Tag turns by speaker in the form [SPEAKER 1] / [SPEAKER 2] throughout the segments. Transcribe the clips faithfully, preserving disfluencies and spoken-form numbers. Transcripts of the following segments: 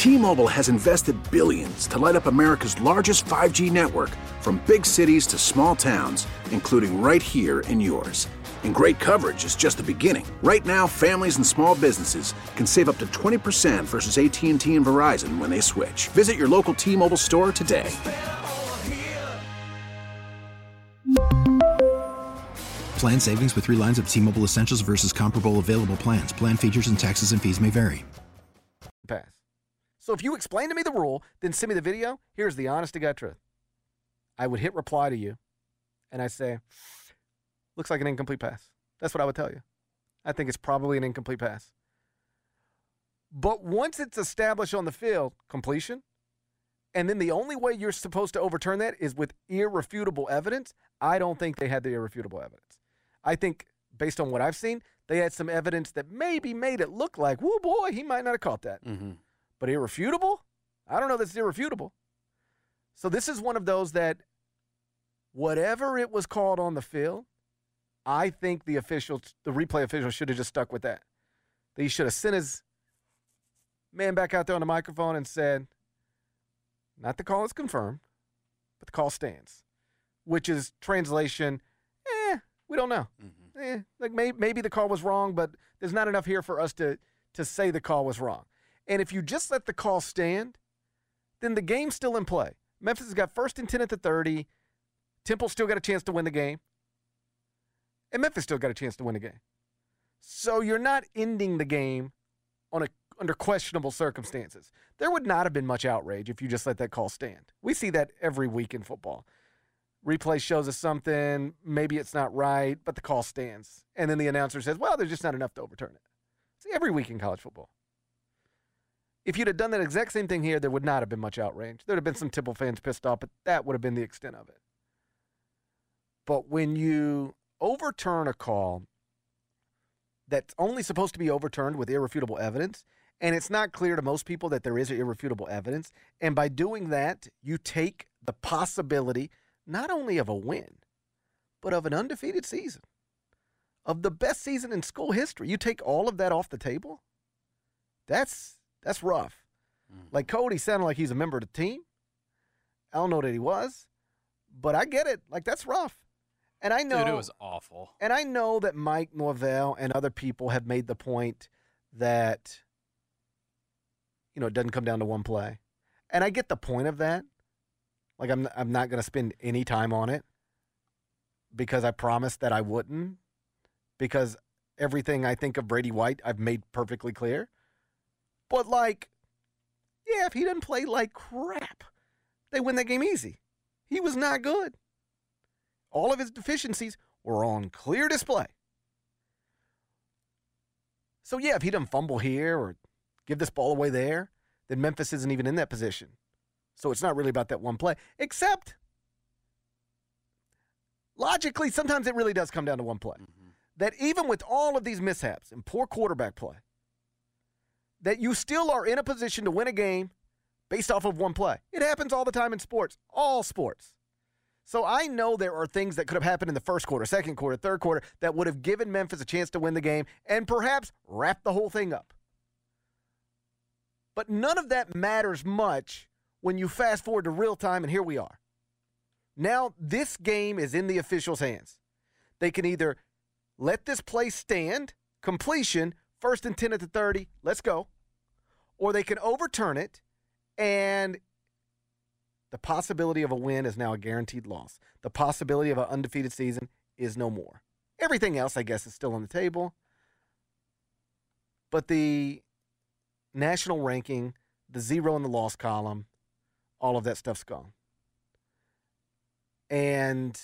[SPEAKER 1] T-Mobile has invested billions to light up America's largest five G network, from big cities to small towns, including right here in yours. And great coverage is just the beginning. Right now, families and small businesses can save up to twenty percent versus A T and T and Verizon when they switch. Visit your local T-Mobile store today.
[SPEAKER 2] Plan savings with three lines of T-Mobile Essentials versus comparable available plans. Plan features and taxes and fees may vary.
[SPEAKER 3] Pass. So if you explain to me the rule, then send me the video. Here's the honest to God truth. I would hit reply to you, and I say, looks like an incomplete pass. That's what I would tell you. I think it's probably an incomplete pass. But once it's established on the field, completion, and then the only way you're supposed to overturn that is with irrefutable evidence, I don't think they had the irrefutable evidence. I think, based on what I've seen, they had some evidence that maybe made it look like, whoa, boy, he might not have caught that.
[SPEAKER 4] Mm-hmm.
[SPEAKER 3] But irrefutable? I don't know that's irrefutable. So this is one of those that whatever it was called on the field, I think the officials, the replay official should have just stuck with that. He should have sent his man back out there on the microphone and said, not the call is confirmed, but the call stands, which is translation, eh, we don't know. Mm-hmm. Eh, like maybe, maybe the call was wrong, but there's not enough here for us to, to say the call was wrong. And if you just let the call stand, then the game's still in play. Memphis has got first and ten at the thirty. Temple still got a chance to win the game. And Memphis still got a chance to win the game. So you're not ending the game on a, under questionable circumstances. There would not have been much outrage if you just let that call stand. We see that every week in football. Replay shows us something, maybe it's not right, but the call stands. And then the announcer says, well, there's just not enough to overturn it. See, every week in college football. If you'd have done that exact same thing here, there would not have been much outrage. There would have been some Temple fans pissed off, but that would have been the extent of it. But when you overturn a call that's only supposed to be overturned with irrefutable evidence, and it's not clear to most people that there is irrefutable evidence, and by doing that, you take the possibility not only of a win, but of an undefeated season, of the best season in school history. You take all of that off the table, that's that's rough. Mm. Like Cody sounded like he's a member of the team. I don't know that he was, but I get it. Like, that's rough. And I know,
[SPEAKER 4] Dude, it was awful.
[SPEAKER 3] And I know that Mike Norvell and other people have made the point that, you know, it doesn't come down to one play. And I get the point of that. Like, I'm I'm not going to spend any time on it because I promised that I wouldn't, because everything I think of Brady White I've made perfectly clear. But, like, yeah, if he doesn't play like crap, they win that game easy. He was not good. All of his deficiencies were on clear display. So, yeah, if he doesn't fumble here or give this ball away there, then Memphis isn't even in that position. So it's not really about that one play. Except, logically, sometimes it really does come down to one play. Mm-hmm. That even with all of these mishaps and poor quarterback play, that you still are in a position to win a game based off of one play. It happens all the time in sports, all sports. So I know there are things that could have happened in the first quarter, second quarter, third quarter that would have given Memphis a chance to win the game and perhaps wrap the whole thing up. But none of that matters much when you fast forward to real time, and here we are. Now this game is in the officials' hands. They can either let this play stand, completion, first and ten at the thirty, let's go, or they can overturn it, and the possibility of a win is now a guaranteed loss. The possibility of an undefeated season is no more. Everything else, I guess, is still on the table. But the national ranking, the zero in the loss column, all of that stuff's gone. And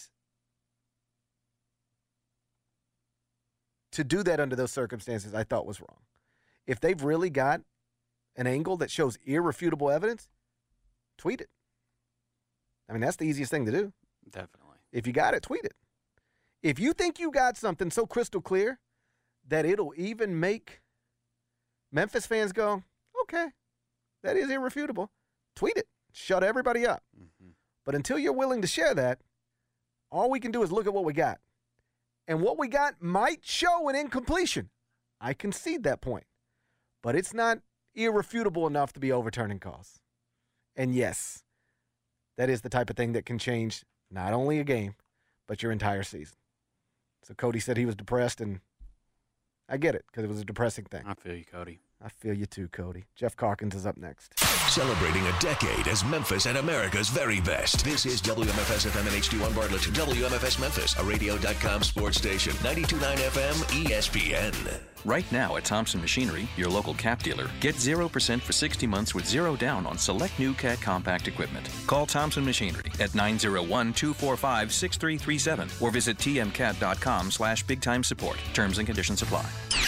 [SPEAKER 3] to do that under those circumstances, I thought was wrong. If they've really got an angle that shows irrefutable evidence, tweet it. I mean, that's the easiest thing to do.
[SPEAKER 4] Definitely.
[SPEAKER 3] If you got it, tweet it. If you think you got something so crystal clear that it'll even make Memphis fans go, okay, that is irrefutable, tweet it. Shut everybody up. Mm-hmm. But until you're willing to share that, all we can do is look at what we got. And what we got might show an incompletion. I concede that point. But it's not irrefutable enough to be overturning calls. And yes, that is the type of thing that can change not only a game, but your entire season. So Cody said he was depressed, and I get it because it was a depressing thing.
[SPEAKER 4] I feel you, Cody.
[SPEAKER 3] I feel you too, Cody. Jeff Calkins is up next.
[SPEAKER 5] Celebrating a decade as Memphis at America's very best. This is W M F S F M and H D one Bartlett. W M F S Memphis, a radio dot com sports station. ninety-two point nine F M, E S P N.
[SPEAKER 6] Right now at Thompson Machinery, your local Cap dealer, get zero percent for sixty months with zero down on select new Cat compact equipment. Call Thompson Machinery at nine oh one, two four five, six three three seven or visit tmcat.com slash big time support. Terms and conditions apply.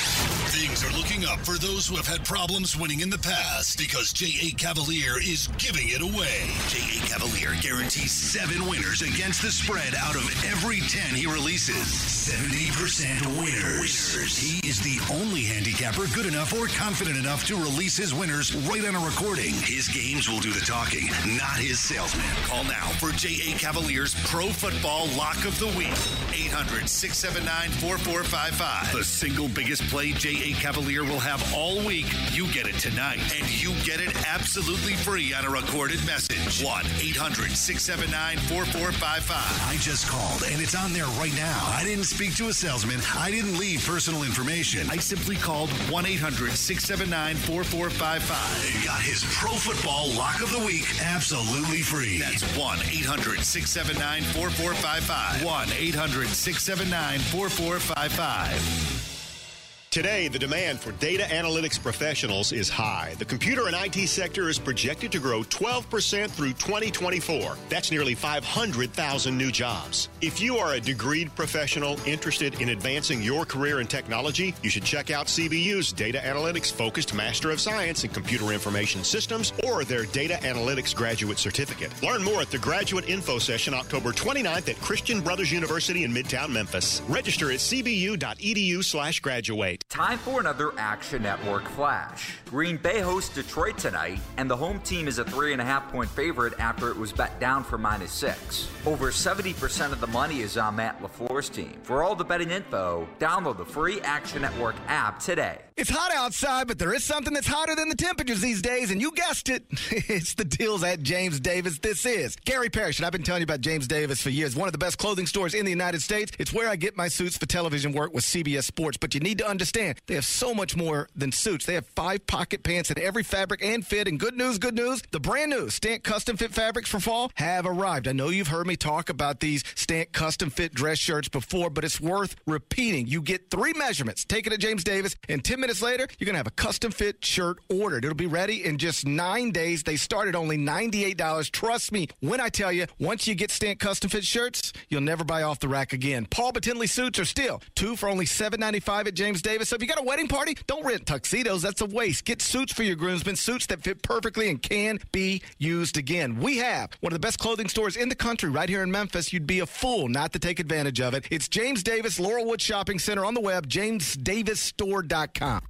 [SPEAKER 7] Things are looking up for those who have had problems winning in the past because J A. Cavalier is giving it away. J A. Cavalier guarantees seven winners against the spread out of every ten he releases. seventy percent winners. He is the only handicapper good enough or confident enough to release his winners right on a recording. His games will do the talking, not his salesman. Call now for J A. Cavalier's Pro Football Lock of the Week. eight hundred, six seven nine, four four five five. The single biggest play J A. Cavalier will have all week. You get it tonight, and you get it absolutely free on a recorded message. one eight hundred, six seven nine, four four five five. I just called, and it's on there right now. I didn't speak to a salesman. I didn't leave personal information. I simply called one eight hundred, six seven nine, four four five five and got his Pro Football Lock of the Week absolutely free. That's one eight hundred, six seven nine, four four five five. one eight hundred, six seven nine, four four five five.
[SPEAKER 8] Today, the demand for data analytics professionals is high. The computer and I T sector is projected to grow twelve percent through twenty twenty-four. That's nearly five hundred thousand new jobs. If you are a degreed professional interested in advancing your career in technology, you should check out C B U's Data Analytics Focused Master of Science in Computer Information Systems or their Data Analytics Graduate Certificate. Learn more at the Graduate Info Session October twenty-ninth at Christian Brothers University in Midtown Memphis. Register at cbu.edu slash graduate.
[SPEAKER 9] Time for another Action Network Flash. Green Bay hosts Detroit tonight, and the home team is a three and a half point favorite after it was bet down for minus six. Over seventy percent of the money is on Matt LaFleur's team. For all the betting info, download the free Action Network app today.
[SPEAKER 10] It's hot outside, but there is something that's hotter than the temperatures these days, and you guessed it. It's the deals at James Davis. This is Gary Parrish, and I've been telling you about James Davis for years. One of the best clothing stores in the United States. It's where I get my suits for television work with C B S Sports, but you need to understand, they have so much more than suits. They have five pocket pants in every fabric and fit, and good news, good news, the brand new Stant Custom Fit fabrics for fall have arrived. I know you've heard me talk about these Stant Custom Fit dress shirts before, but it's worth repeating. You get three measurements, take it at James Davis, and ten minutes later, you're going to have a custom fit shirt ordered. It'll be ready in just nine days. They start at only ninety-eight dollars. Trust me when I tell you, once you get Stant Custom Fit shirts, you'll never buy off the rack again. Paul Batinley suits are still two for only seven ninety-five at James Davis. So if you got a wedding party, don't rent tuxedos. That's a waste. Get suits for your groomsmen, suits that fit perfectly and can be used again. We have one of the best clothing stores in the country right here in Memphis. You'd be a fool not to take advantage of it. It's James Davis, Laurelwood Shopping Center on the web, james davis store dot com.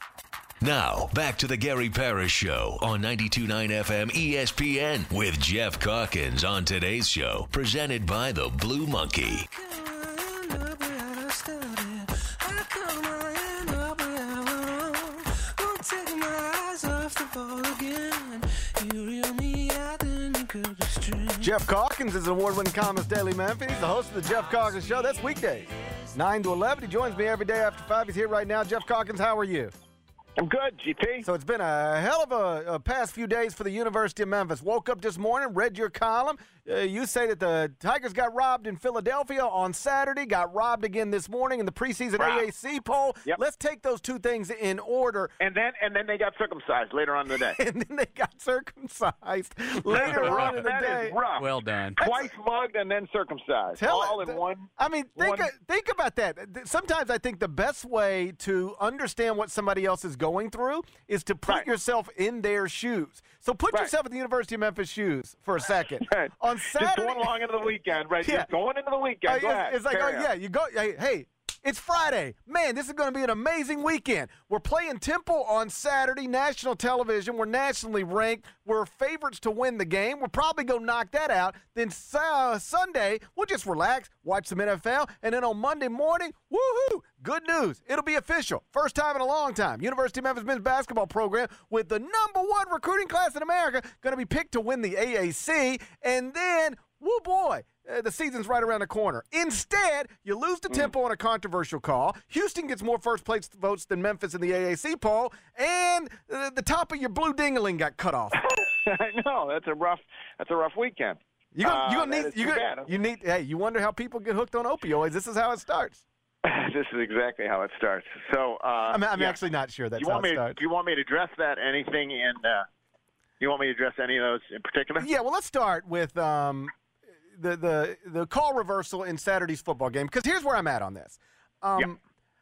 [SPEAKER 5] Now, back to the Gary Parrish Show on ninety-two point nine F M E S P N with Jeff Calkins on today's show, presented by the Blue Monkey.
[SPEAKER 3] Jeff Calkins is an award-winning columnist Daily Memphis. He's the host of the Jeff Calkins Show. That's weekdays, nine to eleven. He joins me every day after five. He's here right now. Jeff Calkins, how are you?
[SPEAKER 11] I'm good, G P.
[SPEAKER 3] So it's been a hell of a, a past few days for the University of Memphis. Woke up this morning, read your column. Uh, you say that the Tigers got robbed in Philadelphia on Saturday, got robbed again this morning in the preseason wow. A A C poll.
[SPEAKER 11] Yep.
[SPEAKER 3] Let's take those two things in order.
[SPEAKER 11] And then and then they got circumcised later on in the day.
[SPEAKER 3] and then they got circumcised later on in the
[SPEAKER 11] that
[SPEAKER 3] day.
[SPEAKER 11] Is rough.
[SPEAKER 4] Well done.
[SPEAKER 11] Twice mugged and then circumcised.
[SPEAKER 3] Tell
[SPEAKER 11] all
[SPEAKER 3] it,
[SPEAKER 11] in one.
[SPEAKER 3] I mean, think,
[SPEAKER 11] one.
[SPEAKER 3] think about that. Sometimes I think the best way to understand what somebody else is going through is to put
[SPEAKER 11] right.
[SPEAKER 3] yourself in their shoes. So put
[SPEAKER 11] right.
[SPEAKER 3] yourself in the University of Memphis shoes for a second.
[SPEAKER 11] Right.
[SPEAKER 3] On Saturday,
[SPEAKER 11] just going along into the weekend, right?
[SPEAKER 3] Yeah.
[SPEAKER 11] Just going into the weekend.
[SPEAKER 3] Uh,
[SPEAKER 11] go
[SPEAKER 3] it's,
[SPEAKER 11] ahead.
[SPEAKER 3] it's like,
[SPEAKER 11] Carry
[SPEAKER 3] oh
[SPEAKER 11] on.
[SPEAKER 3] yeah, you go. Hey, hey, It's Friday. Man, this is going to be an amazing weekend. We're playing Temple on Saturday, national television. We're nationally ranked. We're favorites to win the game. We'll probably go knock that out. Then uh, Sunday, we'll just relax, watch some N F L, and then on Monday morning, woohoo, good news. It'll be official. First time in a long time. University of Memphis men's basketball program with the number one recruiting class in America going to be picked to win the A A C. And then, woo boy, Uh, the season's right around the corner. Instead, you lose to Temple on a controversial call. Houston gets more first-place votes than Memphis in the A A C poll, and uh, the top of your blue dingling got cut off.
[SPEAKER 11] I know that's a rough. That's a rough weekend.
[SPEAKER 3] You gonna, you
[SPEAKER 11] uh,
[SPEAKER 3] gonna need. You, gonna, you need. Hey, you wonder how people get hooked on opioids? This is how it starts.
[SPEAKER 11] This is exactly how it starts. So uh,
[SPEAKER 3] I'm, I'm
[SPEAKER 11] yeah.
[SPEAKER 3] actually not sure that's
[SPEAKER 11] you want
[SPEAKER 3] how it
[SPEAKER 11] me,
[SPEAKER 3] starts.
[SPEAKER 11] Do you want me to address that? Anything in? Uh, you want me to address any of those in particular?
[SPEAKER 3] Yeah. Well, let's start with. Um, The, the the call reversal in Saturday's football game, because here's where I'm at on this. Um,
[SPEAKER 11] yep.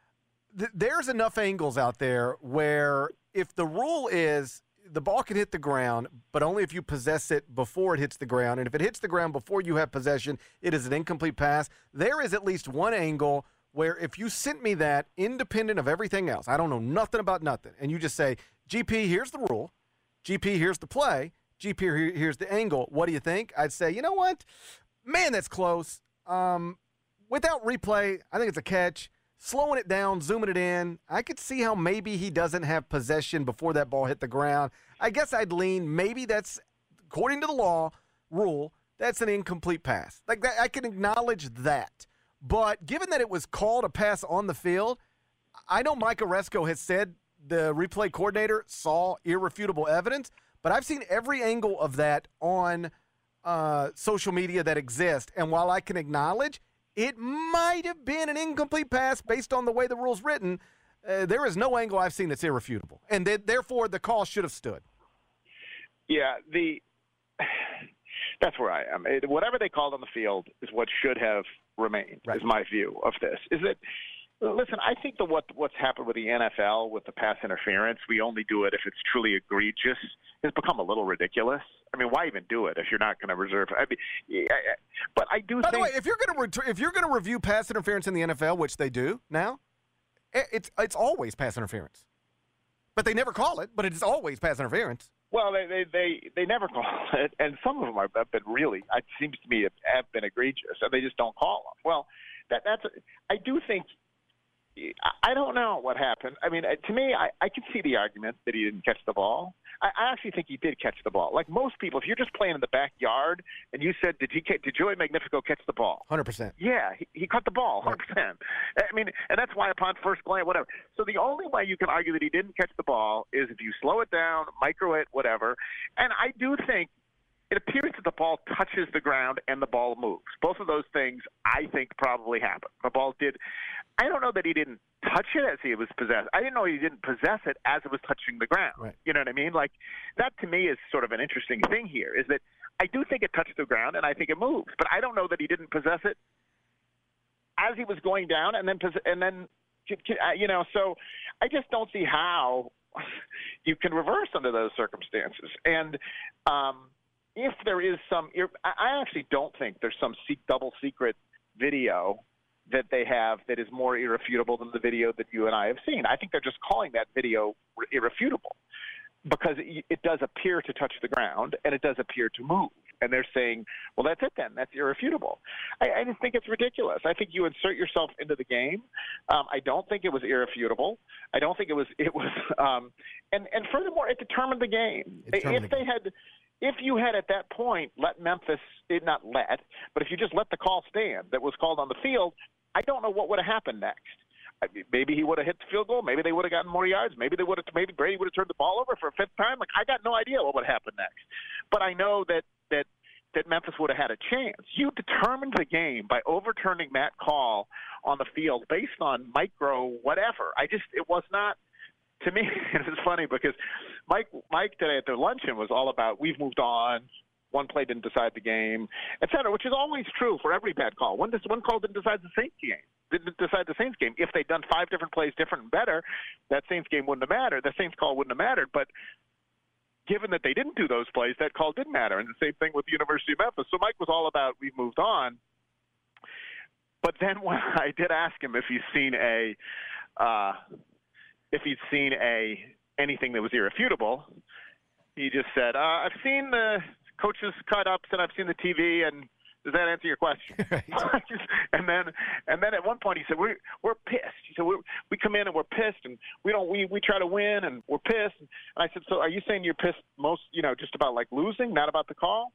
[SPEAKER 3] th- there's enough angles out there where if the rule is the ball can hit the ground, but only if you possess it before it hits the ground, and if it hits the ground before you have possession, it is an incomplete pass. There is at least one angle where if you sent me that independent of everything else, I don't know nothing about nothing, and you just say, G P, here's the rule, G P, here's the play, G P, here, here's the angle, what do you think? I'd say, you know what? Man, that's close. Um, without replay, I think it's a catch. Slowing it down, zooming it in, I could see how maybe he doesn't have possession before that ball hit the ground. I guess I'd lean maybe that's, according to the law, rule, that's an incomplete pass. Like that, I can acknowledge that. But given that it was called a pass on the field, I know Mike Oresco has said the replay coordinator saw irrefutable evidence, but I've seen every angle of that on Uh, social media that exists, and while I can acknowledge it might have been an incomplete pass based on the way the rule's written, uh, there is no angle I've seen that's irrefutable, and th- therefore the call should have stood.
[SPEAKER 11] Yeah, the that's where I am. It, whatever they called on the field is what should have remained. Right. Is my view of this. Is that listen? I think that what what's happened with the N F L with the pass interference, we only do it if it's truly egregious, has become a little ridiculous. I mean, why even do it if you're not going to reserve? I mean, yeah, but I do.
[SPEAKER 3] By
[SPEAKER 11] think,
[SPEAKER 3] the way, if you're going to re- if you're going to review pass interference in the N F L, which they do now, it's it's always pass interference. But they never call it. But it's always pass interference.
[SPEAKER 11] Well, they they they, they never call it, and some of them have been really. It seems to me have, have been egregious, and they just don't call them. Well, that that's. I do think. I don't know what happened. I mean, to me, I, I can see the argument that he didn't catch the ball. I, I actually think he did catch the ball. Like most people, if you're just playing in the backyard and you said, did he did Joey Magnifico catch the ball?
[SPEAKER 3] one hundred percent.
[SPEAKER 11] Yeah, he, he caught the ball, one hundred percent. I mean, and that's why upon first glance, whatever. So the only way you can argue that he didn't catch the ball is if you slow it down, micro it, whatever. And I do think it appears that the ball touches the ground and the ball moves. Both of those things, I think, probably happened. The ball did. I don't know that he didn't touch it as he was possessed. I didn't know he didn't possess it as it was touching the ground.
[SPEAKER 3] Right.
[SPEAKER 11] You know what I mean? Like, that to me is sort of an interesting thing here, is that I do think it touched the ground and I think it moves. But I don't know that he didn't possess it as he was going down and then, and then you know, so I just don't see how you can reverse under those circumstances. And, um, if there is some – I actually don't think there's some double secret video that they have that is more irrefutable than the video that you and I have seen. I think they're just calling that video irrefutable because it does appear to touch the ground and it does appear to move. And they're saying, well, that's it then. That's irrefutable. I, I just think it's ridiculous. I think you insert yourself into the game. Um, I don't think it was irrefutable. I don't think it was – it was. Um, and, and furthermore, it determined the game. Determined if the game. they had – If you had at that point let Memphis, not let, but if you just let the call stand that was called on the field, I don't know what would have happened next. I mean, maybe he would have hit the field goal. Maybe they would have gotten more yards. Maybe they would have. Maybe Brady would have turned the ball over for a fifth time. Like I got no idea what would happen next. But I know that that that Memphis would have had a chance. You determined the game by overturning that call on the field based on micro whatever. I just it was not. To me, it was funny because Mike Mike today at their luncheon was all about we've moved on, one play didn't decide the game, et cetera, which is always true for every bad call. One, one call didn't decide the Saints game. Didn't decide the Saints game. If they'd done five different plays different and better, that Saints game wouldn't have mattered. The Saints call wouldn't have mattered. But given that they didn't do those plays, that call did matter. And the same thing with the University of Memphis. So Mike was all about we've moved on. But then when I did ask him if he's seen a, uh, if he's seen a anything that was irrefutable, he just said, uh, "I've seen the coaches cut ups and I've seen the T V, and does that answer your question?" Right. and then, and then at one point he said, "We're we're pissed." He said, "We we come in and we're pissed, and we don't we we try to win and we're pissed." And I said, "So are you saying you're pissed most, you know, just about like losing, not about the call?"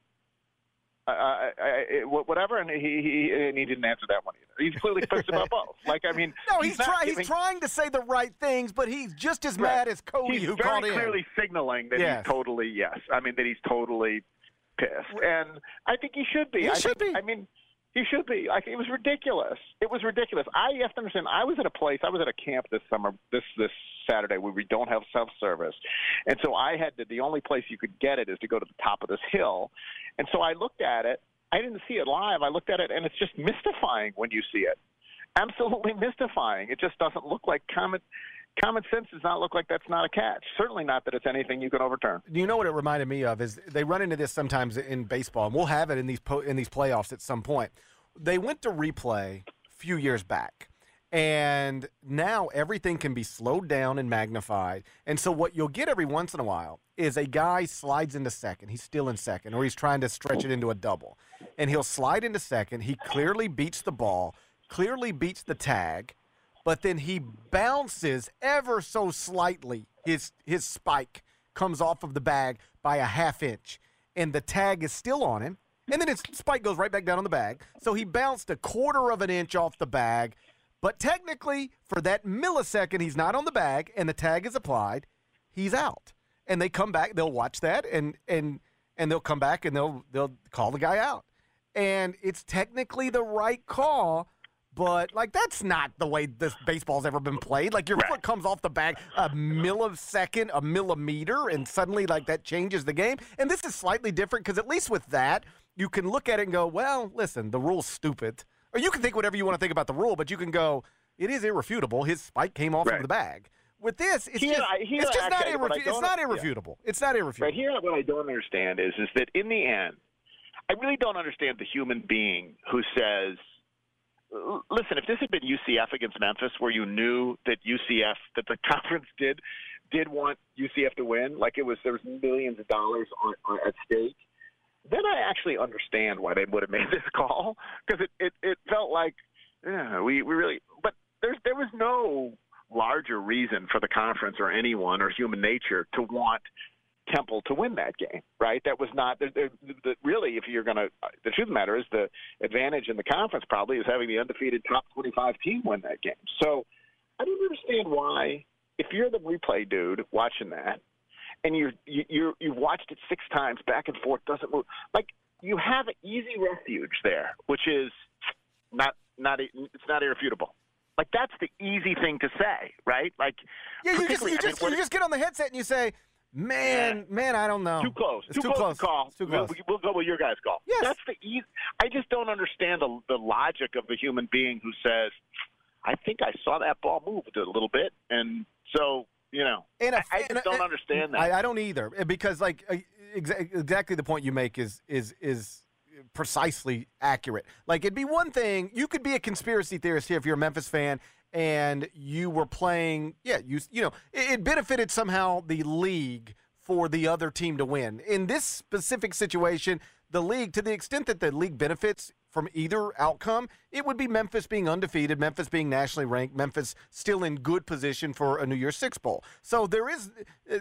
[SPEAKER 11] Uh, I, I, whatever, and he, he and he didn't answer that one either. He's clearly pissed about both. Like, I mean,
[SPEAKER 3] no, he's,
[SPEAKER 11] he's,
[SPEAKER 3] try,
[SPEAKER 11] giving,
[SPEAKER 3] he's trying to say the right things, but he's just as
[SPEAKER 11] right.
[SPEAKER 3] mad as Cody,
[SPEAKER 11] he's
[SPEAKER 3] who called in.
[SPEAKER 11] He's very clearly signaling that
[SPEAKER 3] yes.
[SPEAKER 11] he's totally yes. I mean, that he's totally pissed, and I think he should be.
[SPEAKER 3] He
[SPEAKER 11] I
[SPEAKER 3] should
[SPEAKER 11] think,
[SPEAKER 3] be.
[SPEAKER 11] I mean, he should be. Like, it was ridiculous. It was ridiculous. I have to understand. I was at a place. I was at a camp this summer, this this Saturday, where we don't have self-service, and so I had to. The only place you could get it is to go to the top of this hill, and so I looked at it. I didn't see it live. I looked at it, and it's just mystifying when you see it. Absolutely mystifying. It just doesn't look like common common sense does not look like that's not a catch. Certainly not that it's anything you can overturn.
[SPEAKER 3] You know what it reminded me of is they run into this sometimes in baseball, and we'll have it in these po- in these playoffs at some point. They went to replay a few years back, and now everything can be slowed down and magnified. And so what you'll get every once in a while is a guy slides into second. He's still in second, or he's trying to stretch it into a double. And he'll slide into second. He clearly beats the ball, clearly beats the tag, but then he bounces ever so slightly. His his spike comes off of the bag by a half inch, and the tag is still on him. And then his spike goes right back down on the bag. So he bounced a quarter of an inch off the bag, but technically for that millisecond he's not on the bag and the tag is applied, he's out. And they come back, they'll watch that, and and and they'll come back and they'll they'll call the guy out. And it's technically the right call, but, like, that's not the way this baseball's ever been played. Like, your right. foot comes off the bag a millisecond, a millimeter, and suddenly, like, that changes the game. And this is slightly different because at least with that, you can look at it and go, well, listen, the rule's stupid. Or you can think whatever you want to think about the rule, but you can go, it is irrefutable. His spike came off right. of the bag. With this, it's
[SPEAKER 11] here,
[SPEAKER 3] just,
[SPEAKER 11] I, here,
[SPEAKER 3] it's just not,
[SPEAKER 11] actually,
[SPEAKER 3] irrefu- it's not irrefutable. Yeah. It's not irrefutable.
[SPEAKER 11] Right here, what I don't understand is, is that in the end, I really don't understand the human being who says, listen, if this had been U C F against Memphis, where you knew that U C F, that the conference did did want U C F to win, like it was there was millions of dollars on, on, at stake, then I actually understand why they would have made this call, because it, it, it felt like, yeah, we, we really – but there's there was no larger reason for the conference or anyone or human nature to want Temple to win that game, right? That was not – really, if you're going to – the truth of the matter is the advantage in the conference probably is having the undefeated top twenty-five team win that game. So I don't understand why, if you're the replay dude watching that, and you're, you you're, you've watched it six times back and forth, doesn't move. Like, you have an easy refuge there, which is not not it's not irrefutable. Like, that's the easy thing to say, right? Like,
[SPEAKER 3] yeah, you just you just, I mean, you just get on the headset and you say, man, yeah. man, I don't know.
[SPEAKER 11] Too close.
[SPEAKER 3] It's
[SPEAKER 11] too,
[SPEAKER 3] too close.
[SPEAKER 11] close to call.
[SPEAKER 3] It's too close.
[SPEAKER 11] We'll, we'll go with your guys' call.
[SPEAKER 3] Yes.
[SPEAKER 11] That's the easy. I just don't understand the the logic of the human being who says, I think I saw that ball move a little bit, and so. You know, and a, I, I just and, don't understand that.
[SPEAKER 3] I, I don't either, because like exa- exactly the point you make is is is precisely accurate. Like, it'd be one thing, you could be a conspiracy theorist here if you're a Memphis fan and you were playing. Yeah, you you know, it, it benefited somehow the league for the other team to win. In this specific situation, the league, to the extent that the league benefits from either outcome, it would be Memphis being undefeated, Memphis being nationally ranked, Memphis still in good position for a New Year's Six Bowl. So there is uh,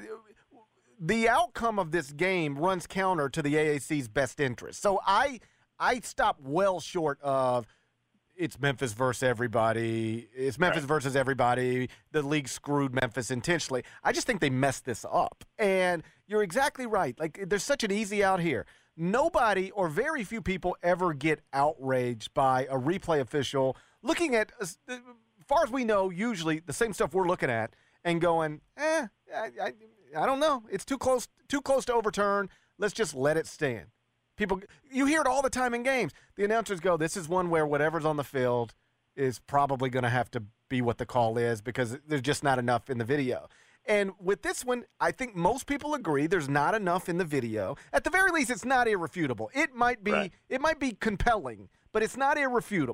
[SPEAKER 3] the outcome of this game runs counter to the A A C's best interest. So I I stop well short of it's Memphis versus everybody. It's Memphis right. versus everybody. The league screwed Memphis intentionally. I just think they messed this up. And you're exactly right. Like, there's such an easy out here. Nobody or very few people ever get outraged by a replay official looking at, as far as we know, usually the same stuff we're looking at and going, eh, I, I, I don't know. It's too close, too close to overturn. Let's just let it stand. People, you hear it all the time in games. The announcers go, this is one where whatever's on the field is probably going to have to be what the call is because there's just not enough in the video. And with this one, I think most people agree there's not enough in the video. At the very least, it's not irrefutable. It might be right. it might be compelling, but it's not irrefutable.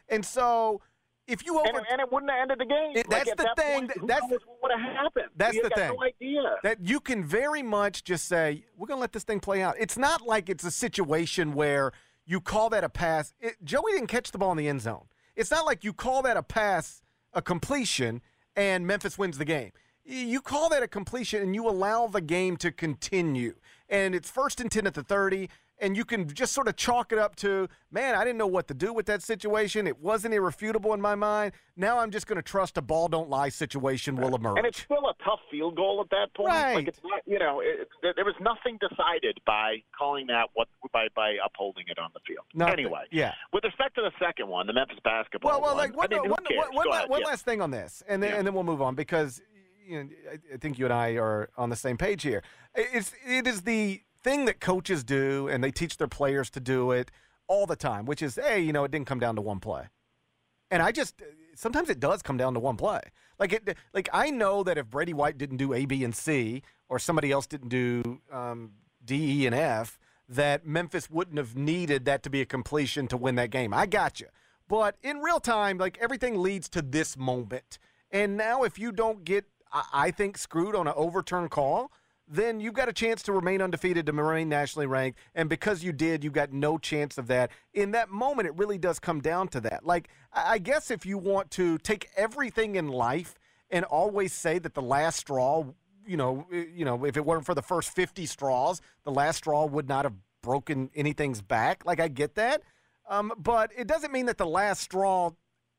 [SPEAKER 3] And so if you over
[SPEAKER 11] and, and it wouldn't have ended the game.
[SPEAKER 3] It,
[SPEAKER 11] like
[SPEAKER 3] that's the
[SPEAKER 11] that
[SPEAKER 3] thing.
[SPEAKER 11] Point,
[SPEAKER 3] that's
[SPEAKER 11] what would have happened.
[SPEAKER 3] That's
[SPEAKER 11] you
[SPEAKER 3] the
[SPEAKER 11] got
[SPEAKER 3] thing.
[SPEAKER 11] No idea.
[SPEAKER 3] That you can very much just say, we're going to let this thing play out. It's not like it's a situation where you call that a pass. It, Joey didn't catch the ball in the end zone. It's not like you call that a pass, a completion, and Memphis wins the game. You call that a completion and you allow the game to continue. And it's first and ten at the thirty, and you can just sort of chalk it up to, man, I didn't know what to do with that situation. It wasn't irrefutable in my mind. Now I'm just going to trust a ball don't lie situation will emerge.
[SPEAKER 11] And it's still a tough field goal at that point.
[SPEAKER 3] Right.
[SPEAKER 11] Like it's not, you know, it, it, there was nothing decided by calling that what by by upholding it on the field.
[SPEAKER 3] Nothing.
[SPEAKER 11] Anyway,
[SPEAKER 3] yeah.
[SPEAKER 11] With respect to the second one, the Memphis basketball.
[SPEAKER 3] Well, well,
[SPEAKER 11] one,
[SPEAKER 3] like one,
[SPEAKER 11] I mean, who
[SPEAKER 3] one,
[SPEAKER 11] cares?
[SPEAKER 3] one, one,
[SPEAKER 11] Go
[SPEAKER 3] la-
[SPEAKER 11] ahead,
[SPEAKER 3] one
[SPEAKER 11] yeah.
[SPEAKER 3] last thing on this, and then
[SPEAKER 11] Yeah.
[SPEAKER 3] and then we'll move on because you know I, I think you and I are on the same page here. It's it is the thing that coaches do, and they teach their players to do it all the time, which is, hey, you know, it didn't come down to one play. And I just sometimes it does come down to one play. Like it, like I know that if Brady White didn't do A, B, and C, or somebody else didn't do um, D, E, and F, that Memphis wouldn't have needed that to be a completion to win that game. I got you. But in real time, like everything leads to this moment. And now if you don't get, I, I think, screwed on an overturned call, then you've got a chance to remain undefeated, to remain nationally ranked. And because you did, you've got no chance of that. In that moment, it really does come down to that. Like, I guess if you want to take everything in life and always say that the last straw, you know, you know, if it weren't for the first fifty straws, the last straw would not have broken anything's back. Like, I get that. Um, but it doesn't mean that the last straw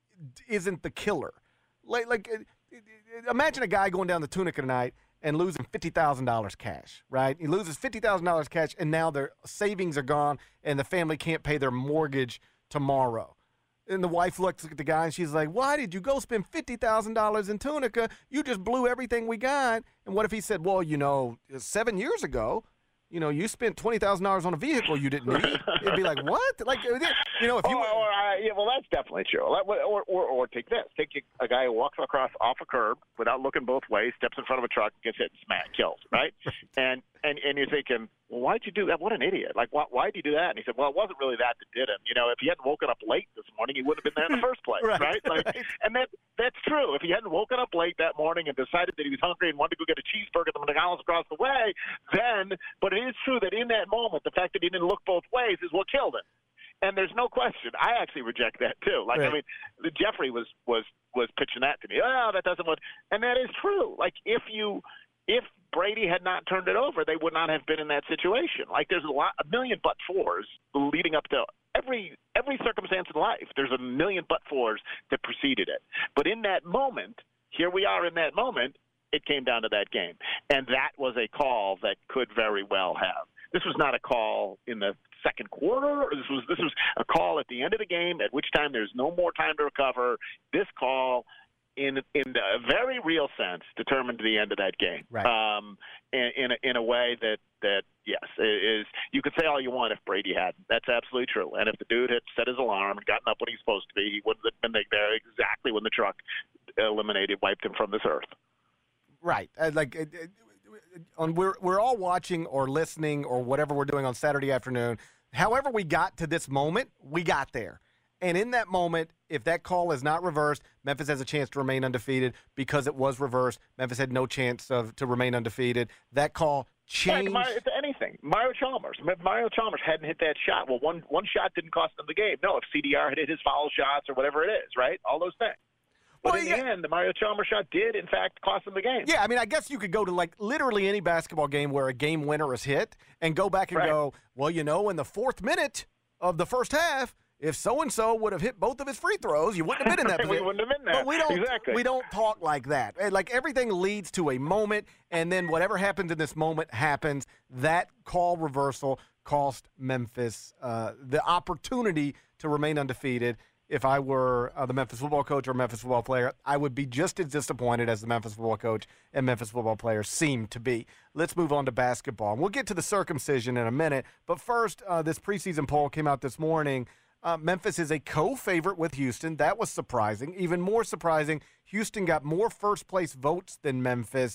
[SPEAKER 3] isn't the killer. Like, like imagine a guy going down the Tunica tonight and losing fifty thousand dollars cash, right? He loses fifty thousand dollars cash, and now their savings are gone, and the family can't pay their mortgage tomorrow. And the wife looks at the guy, and she's like, why did you go spend fifty thousand dollars in Tunica? You just blew everything we got. And what if he said, well, you know, seven years ago, you know, you spent twenty thousand dollars on a vehicle you didn't need. It'd be like, what? Like, you know, if you...
[SPEAKER 11] Or, or, uh, yeah, well, that's definitely true. Or, or, or, or take this. Take a guy who walks across off a curb without looking both ways, steps in front of a truck, gets hit and smacked, kills, right? and, and and you're thinking, well, why'd you do that? What an idiot. Like, why, why'd you do that? And he said, well, it wasn't really that that did him. You know, if he hadn't woken up late this morning, he wouldn't have been there in the first place,
[SPEAKER 3] right?
[SPEAKER 11] right? Like,
[SPEAKER 3] right.
[SPEAKER 11] And that that's true. If he hadn't woken up late that morning and decided that he was hungry and wanted to go get a cheeseburger at the McDonald's across the way, then, but it is true that in that moment, the fact that he didn't look both ways is what killed him. And there's no question. I actually reject that too. Like,
[SPEAKER 3] right.
[SPEAKER 11] I mean, Jeffrey was was was pitching that to me. Oh, that doesn't work. And that is true. Like, if you, if Brady had not turned it over, they would not have been in that situation. Like, there's a lot, a million but fours leading up to every every circumstance in life. There's a million but fours that preceded it. But in that moment, here we are in that moment. It came down to that game, and that was a call that could very well have. This was not a call in the second quarter. Or this was this was a call at the end of the game, at which time there's no more time to recover. This call, in in a very real sense, determined the end of that game.
[SPEAKER 3] Right.
[SPEAKER 11] Um, in in a, in a way that that yes is. You could say all you want if Brady hadn't. That's absolutely true. And if the dude had set his alarm and gotten up when he's supposed to be, he wouldn't have been there exactly when the truck eliminated, wiped him from this earth.
[SPEAKER 3] Right. Uh, like, uh, on we're we're all watching or listening or whatever we're doing on Saturday afternoon. However we got to this moment, we got there. And in that moment, if that call is not reversed, Memphis has a chance to remain undefeated. Because it was reversed, Memphis had no chance of to remain undefeated. That call changed.
[SPEAKER 11] Like, it's anything. Mario Chalmers. If Mario Chalmers hadn't hit that shot, well, one one shot didn't cost them the game. No, if C D R had hit his foul shots or whatever it is, right? All those things. But well, in yeah. the end, the Mario Chalmers shot did, in fact, cost them the game.
[SPEAKER 3] Yeah, I mean, I guess you could go to, like, literally any basketball game where a game winner is hit and go back and
[SPEAKER 11] right.
[SPEAKER 3] go, well, you know, in the fourth minute of the first half, if so-and-so would have hit both of his free throws, you wouldn't have been in that position.
[SPEAKER 11] We wouldn't have been there.
[SPEAKER 3] But we don't,
[SPEAKER 11] exactly.
[SPEAKER 3] we don't talk like that. Like, everything leads to a moment, and then whatever happens in this moment happens. That call reversal cost Memphis uh, the opportunity to remain undefeated. If I were uh, the Memphis football coach or Memphis football player, I would be just as disappointed as the Memphis football coach and Memphis football players seem to be. Let's move on to basketball. And we'll get to the circumcision in a minute. But first, uh, this preseason poll came out this morning. Uh, Memphis is a co-favorite with Houston. That was surprising. Even more surprising, Houston got more first-place votes than Memphis.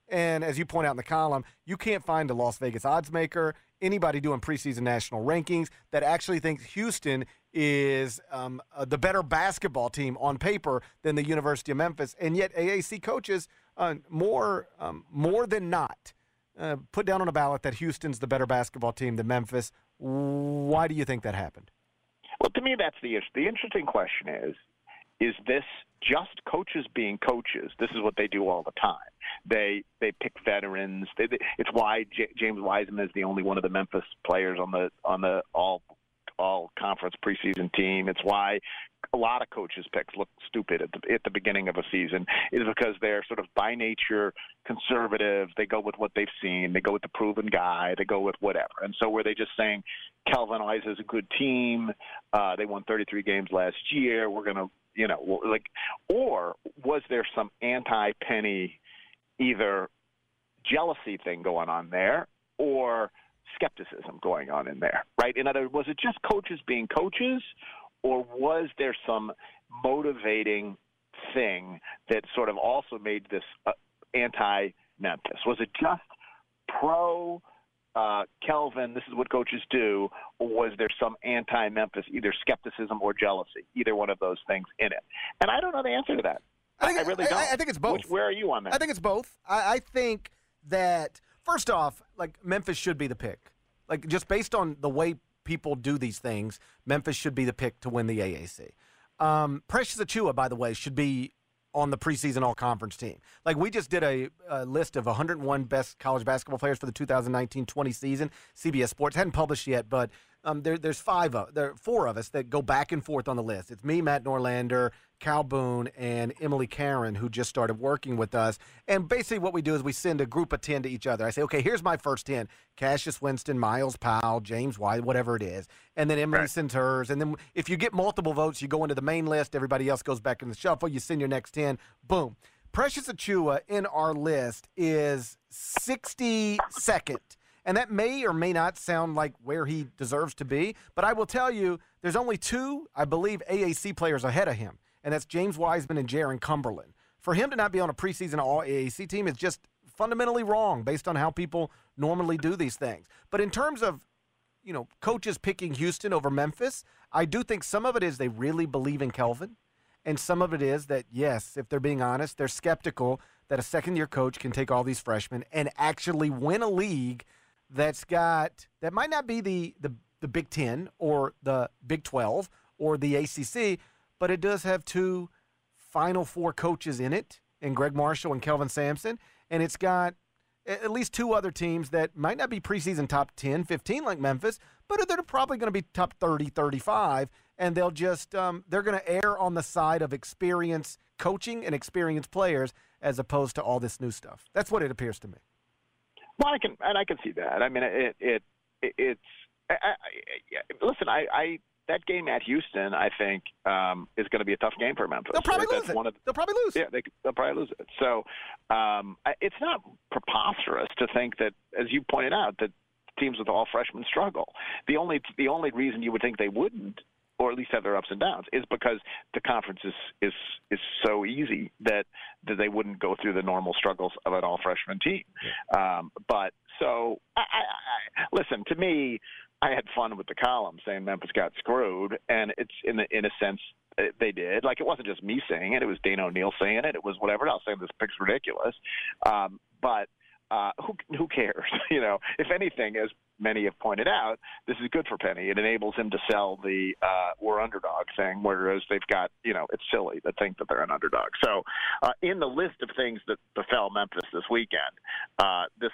[SPEAKER 3] And as you point out in the column, you can't find a Las Vegas odds maker, anybody doing preseason national rankings that actually thinks Houston is um, uh, the better basketball team on paper than the University of Memphis. And yet A A C coaches uh, more um, more than not uh, put down on a ballot that Houston's the better basketball team than Memphis. Why do you think that happened?
[SPEAKER 11] Well, to me, that's the issue. The interesting question is, is this just coaches being coaches? This is what they do all the time. They they pick veterans. They, they, it's why J- James Wiseman is the only one of the Memphis players on the on the all all conference preseason team. It's why a lot of coaches' picks look stupid at the at the beginning of a season, is because they're sort of by nature conservative. They go with what they've seen. They go with the proven guy. They go with whatever. And so were they just saying Calvin Ice is a good team? Uh, they won thirty-three games last year. We're gonna, you know, like, or was there some anti-Penny either jealousy thing going on there or skepticism going on in there, right? In other words, was it just coaches being coaches, or was there some motivating thing that sort of also made this uh, anti-Memphis? Was it just pro uh, Kelvin, this is what coaches do, or was there some anti-Memphis, either skepticism or jealousy, either one of those things in it? And I don't know the answer to that. I, think, I really don't.
[SPEAKER 3] I, I think it's both.
[SPEAKER 11] Which, where are you on that?
[SPEAKER 3] I think it's both. I, I think that, first off, like, Memphis should be the pick. Like, just based on the way people do these things, Memphis should be the pick to win the A A C. Um, Precious Achiuwa, by the way, should be on the preseason all-conference team. Like, we just did a, a list of one hundred one best college basketball players for the two thousand nineteen twenty season. C B S Sports hadn't published yet, but um, there, there's five of there are four of us that go back and forth on the list. It's me, Matt Norlander, Cal Boone, and Emily Karen, who just started working with us. And basically what we do is we send a group of ten to each other. I say, okay, here's my first ten. Cassius Winston, Miles Powell, James White, whatever it is. And then Emily right. sends hers. And then if you get multiple votes, you go into the main list. Everybody else goes back in the shuffle. You send your next ten. Boom. Precious Achiuwa in our list is sixty-second. And that may or may not sound like where he deserves to be. But I will tell you, there's only two, I believe, A A C players ahead of him. And that's James Wiseman and Jaron Cumberland. For him to not be on a preseason all A A C team is just fundamentally wrong based on how people normally do these things. But in terms of, you know, coaches picking Houston over Memphis, I do think some of it is they really believe in Kelvin. And some of it is that, yes, if they're being honest, they're skeptical that a second-year coach can take all these freshmen and actually win a league that's got – that might not be the, the, the Big Ten or the Big twelve or the A C C, but it does have two Final Four coaches in it, and Greg Marshall and Kelvin Sampson, and it's got at least two other teams that might not be preseason top ten, fifteen like Memphis, but they're probably going to be top thirty, thirty-five, and they'll just um, they're going to err on the side of experience coaching and experienced players as opposed to all this new stuff. That's what it appears to me.
[SPEAKER 11] Well, I can and I can see that. I mean, it it, it it's I, I, listen. I, I that game at Houston, I think, um, is going to be a tough game for Memphis.
[SPEAKER 3] They'll probably
[SPEAKER 11] right?
[SPEAKER 3] lose
[SPEAKER 11] That's
[SPEAKER 3] it.
[SPEAKER 11] One of the,
[SPEAKER 3] they'll probably lose.
[SPEAKER 11] Yeah, they, they'll probably lose it. So um, it's not preposterous to think that, as you pointed out, that teams with all freshmen struggle. The only the only reason you would think they wouldn't, or at least have their ups and downs, is because the conference is is, is so easy that, that they wouldn't go through the normal struggles of an all-freshman team. Um, but so, I, I, I, listen, to me, I had fun with the column saying Memphis got screwed, and it's in the, in a sense they did. Like, it wasn't just me saying it; it was Dane O'Neill saying it. It was whatever else saying this pick's ridiculous. Um, but uh, who who cares? You know, if anything, as many have pointed out, this is good for Penny. It enables him to sell the uh, we're underdog thing, whereas they've got, you know, it's silly to think that they're an underdog. So, uh, in the list of things that befell Memphis this weekend, uh, this.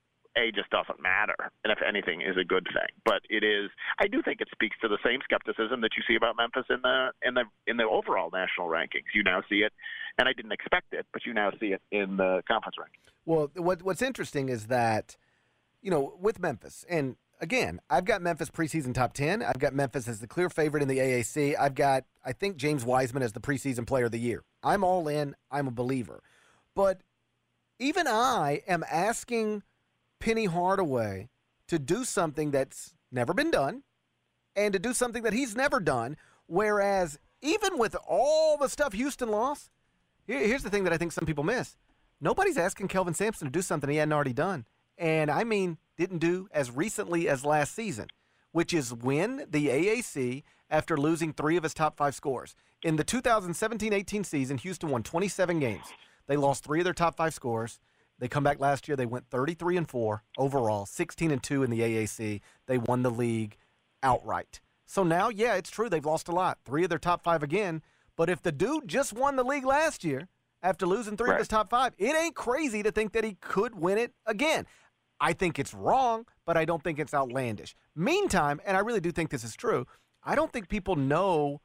[SPEAKER 11] A just doesn't matter, and if anything, is a good thing. But it is. I do think it speaks to the same skepticism that you see about Memphis in the in the in the overall national rankings. You now see it, and I didn't expect it, but you now see it in the conference rankings.
[SPEAKER 3] Well, what what's interesting is that, you know, with Memphis, and again, I've got Memphis preseason top ten. I've got Memphis as the clear favorite in the A A C. I've got, I think, James Wiseman as the preseason player of the year. I'm all in. I'm a believer. But even I am asking Penny Hardaway to do something that's never been done and to do something that he's never done, whereas even with all the stuff Houston lost, here's the thing that I think some people miss. Nobody's asking Kelvin Sampson to do something he hadn't already done. And I mean, didn't do as recently as last season, which is win the A A C after losing three of his top five scores. In the two thousand seventeen eighteen season, Houston won twenty-seven games. They lost three of their top five scores. They come back last year. They went thirty-three and four overall, sixteen and two in the A A C. They won the league outright. So now, yeah, it's true. They've lost a lot. Three of their top five again. But if the dude just won the league last year after losing three right. of his top five, it ain't crazy to think that he could win it again. I think it's wrong, but I don't think it's outlandish. Meantime, and I really do think this is true, I don't think people know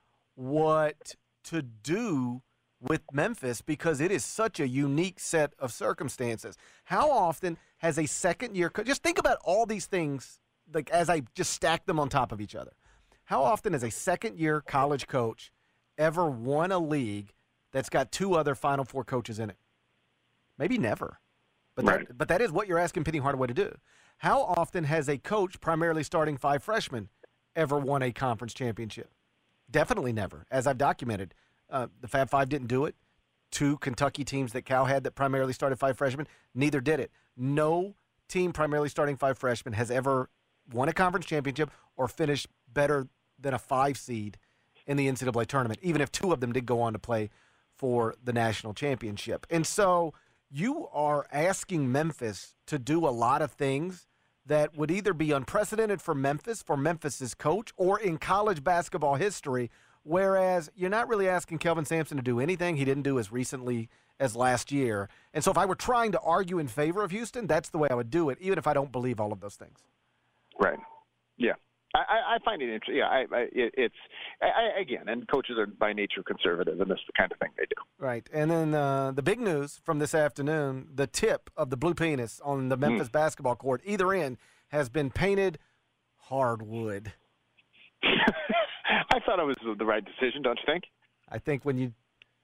[SPEAKER 3] what to do with Memphis because it is such a unique set of circumstances. How often has a second-year coach – just think about all these things like as I just stack them on top of each other. How often has a second-year college coach ever won a league that's got two other Final Four coaches in it? Maybe never. But
[SPEAKER 11] right.
[SPEAKER 3] that, but that is what you're asking Penny Hardaway to do. How often has a coach, primarily starting five freshmen, ever won a conference championship? Definitely never, as I've documented. Uh, the Fab Five didn't do it. Two Kentucky teams that Cal had that primarily started five freshmen, neither did it. No team primarily starting five freshmen has ever won a conference championship or finished better than a five seed in the N C double A tournament, even if two of them did go on to play for the national championship. And so you are asking Memphis to do a lot of things that would either be unprecedented for Memphis, for Memphis's coach, or in college basketball history, whereas you're not really asking Kelvin Sampson to do anything he didn't do as recently as last year. And so if I were trying to argue in favor of Houston, that's the way I would do it, even if I don't believe all of those things.
[SPEAKER 11] Right. Yeah. I, I find it interesting. Yeah, I, I, it, it's I, again, and coaches are by nature conservative, and this is the kind of thing they do.
[SPEAKER 3] Right, and then uh, the big news from this afternoon: the tip of the blue penis on the Memphis mm. basketball court, either end, has been painted hardwood.
[SPEAKER 11] I thought it was the right decision, don't you think?
[SPEAKER 3] I think when you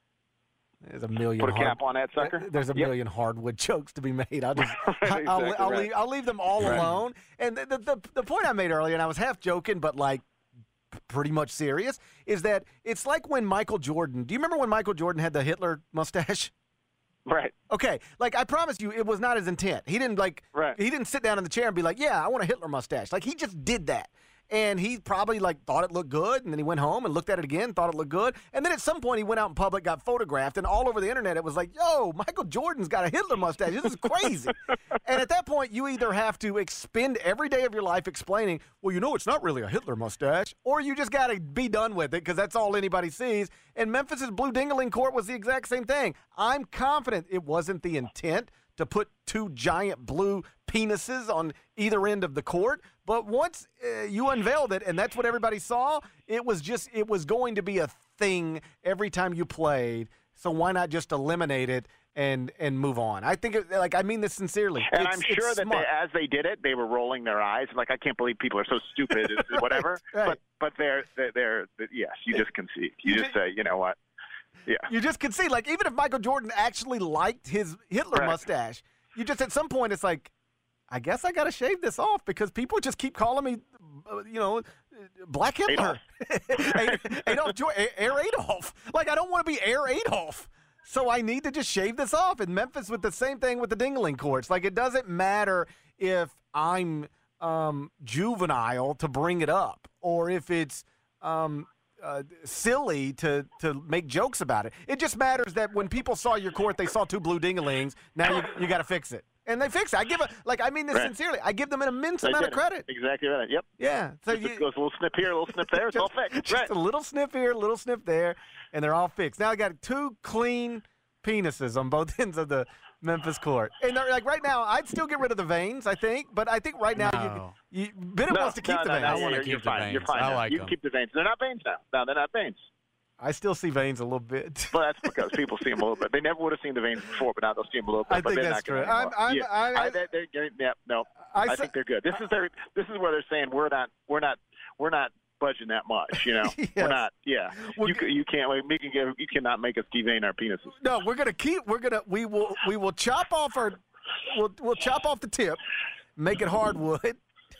[SPEAKER 3] there's a million
[SPEAKER 11] put a
[SPEAKER 3] hard,
[SPEAKER 11] cap on that sucker.
[SPEAKER 3] There's a
[SPEAKER 11] yep.
[SPEAKER 3] million hardwood jokes to be made. I'll just
[SPEAKER 11] exactly
[SPEAKER 3] I'll, I'll,
[SPEAKER 11] right.
[SPEAKER 3] leave, I'll leave them all
[SPEAKER 11] right.
[SPEAKER 3] alone. And the, the the point I made earlier, and I was half joking, but like pretty much serious, is that it's like when Michael Jordan. Do you remember when Michael Jordan had the Hitler mustache?
[SPEAKER 11] Right.
[SPEAKER 3] Okay. Like I promise you, it was not his intent. He didn't like.
[SPEAKER 11] Right.
[SPEAKER 3] He didn't sit down in the chair and be like, "Yeah, I want a Hitler mustache." Like he just did that. And he probably, like, thought it looked good, and then he went home and looked at it again, thought it looked good. And then at some point he went out in public, got photographed, and all over the internet it was like, yo, Michael Jordan's got a Hitler mustache. This is crazy. And at that point, you either have to expend every day of your life explaining, well, you know it's not really a Hitler mustache, or you just got to be done with it because that's all anybody sees. And Memphis's Blue Dingaling court was the exact same thing. I'm confident it wasn't the intent to put two giant blue penises on either end of the court. But once uh, you unveiled it, and that's what everybody saw, it was just, it was going to be a thing every time you played. So why not just eliminate it and and move on? I think, it, like, I mean this sincerely.
[SPEAKER 11] And
[SPEAKER 3] it's,
[SPEAKER 11] I'm sure that they, as they did it, they were rolling their eyes. Like, I can't believe people are so stupid, whatever.
[SPEAKER 3] right. But
[SPEAKER 11] but they're, they're, they're, yes, you just concede. You just say, you know what? Yeah.
[SPEAKER 3] You just concede. Like, even if Michael Jordan actually liked his Hitler
[SPEAKER 11] right.
[SPEAKER 3] mustache, you just, at some point, it's like, I guess I got to shave this off because people just keep calling me, uh, you know, Black Hitler. Adolf. Adolf, Air Adolf. Like, I don't want to be Air Adolf. So I need to just shave this off. And Memphis with the same thing with the Dingaling courts. Like, it doesn't matter if I'm um, juvenile to bring it up or if it's um, uh, silly to, to make jokes about it. It just matters that when people saw your court, they saw two blue Dingalings. Now you, you got to fix it. And they fix it. I give a like. I mean this
[SPEAKER 11] right.
[SPEAKER 3] sincerely. I give them an immense
[SPEAKER 11] they
[SPEAKER 3] amount of credit.
[SPEAKER 11] Exactly right. Yep.
[SPEAKER 3] Yeah. So
[SPEAKER 11] just
[SPEAKER 3] you,
[SPEAKER 11] goes a little snip here, a little snip there. It's
[SPEAKER 3] just,
[SPEAKER 11] all fixed.
[SPEAKER 3] Just
[SPEAKER 11] right.
[SPEAKER 3] a little snip here, a little snip there, and they're all fixed. Now I got two clean penises on both ends of the Memphis court. And they're like right now, I'd still get rid of the veins. I think, but I think right now
[SPEAKER 4] no.
[SPEAKER 3] you, you Bennett
[SPEAKER 11] no,
[SPEAKER 3] wants to keep
[SPEAKER 11] no,
[SPEAKER 3] the
[SPEAKER 11] no,
[SPEAKER 3] veins.
[SPEAKER 11] No,
[SPEAKER 4] I want to
[SPEAKER 11] you're
[SPEAKER 4] keep the
[SPEAKER 11] fine.
[SPEAKER 4] veins.
[SPEAKER 11] You're fine.
[SPEAKER 4] I
[SPEAKER 11] now.
[SPEAKER 4] like
[SPEAKER 11] you
[SPEAKER 4] them.
[SPEAKER 11] can keep the veins. They're not veins now. No, they're not veins.
[SPEAKER 3] I still see veins a little bit.
[SPEAKER 11] Well, that's because people see them a little bit. They never would have seen the veins before, but now they'll see them a little bit.
[SPEAKER 3] I
[SPEAKER 11] but
[SPEAKER 3] think
[SPEAKER 11] they're
[SPEAKER 3] that's
[SPEAKER 11] not
[SPEAKER 3] true.
[SPEAKER 11] gonna
[SPEAKER 3] I'm, I'm,
[SPEAKER 11] yeah.
[SPEAKER 3] I, I,
[SPEAKER 11] I, they're, they're, yeah, no,
[SPEAKER 3] I,
[SPEAKER 11] I think they're good. This is their. This is where they're saying we're not. We're not. We're not budging that much. You know,
[SPEAKER 3] yes.
[SPEAKER 11] we're not. Yeah,
[SPEAKER 3] We're,
[SPEAKER 11] you you can't. We can get. You cannot make us devein our penises.
[SPEAKER 3] No, we're gonna keep. We're gonna. We will. We will chop off our. We'll we'll chop off the tip, make it hardwood,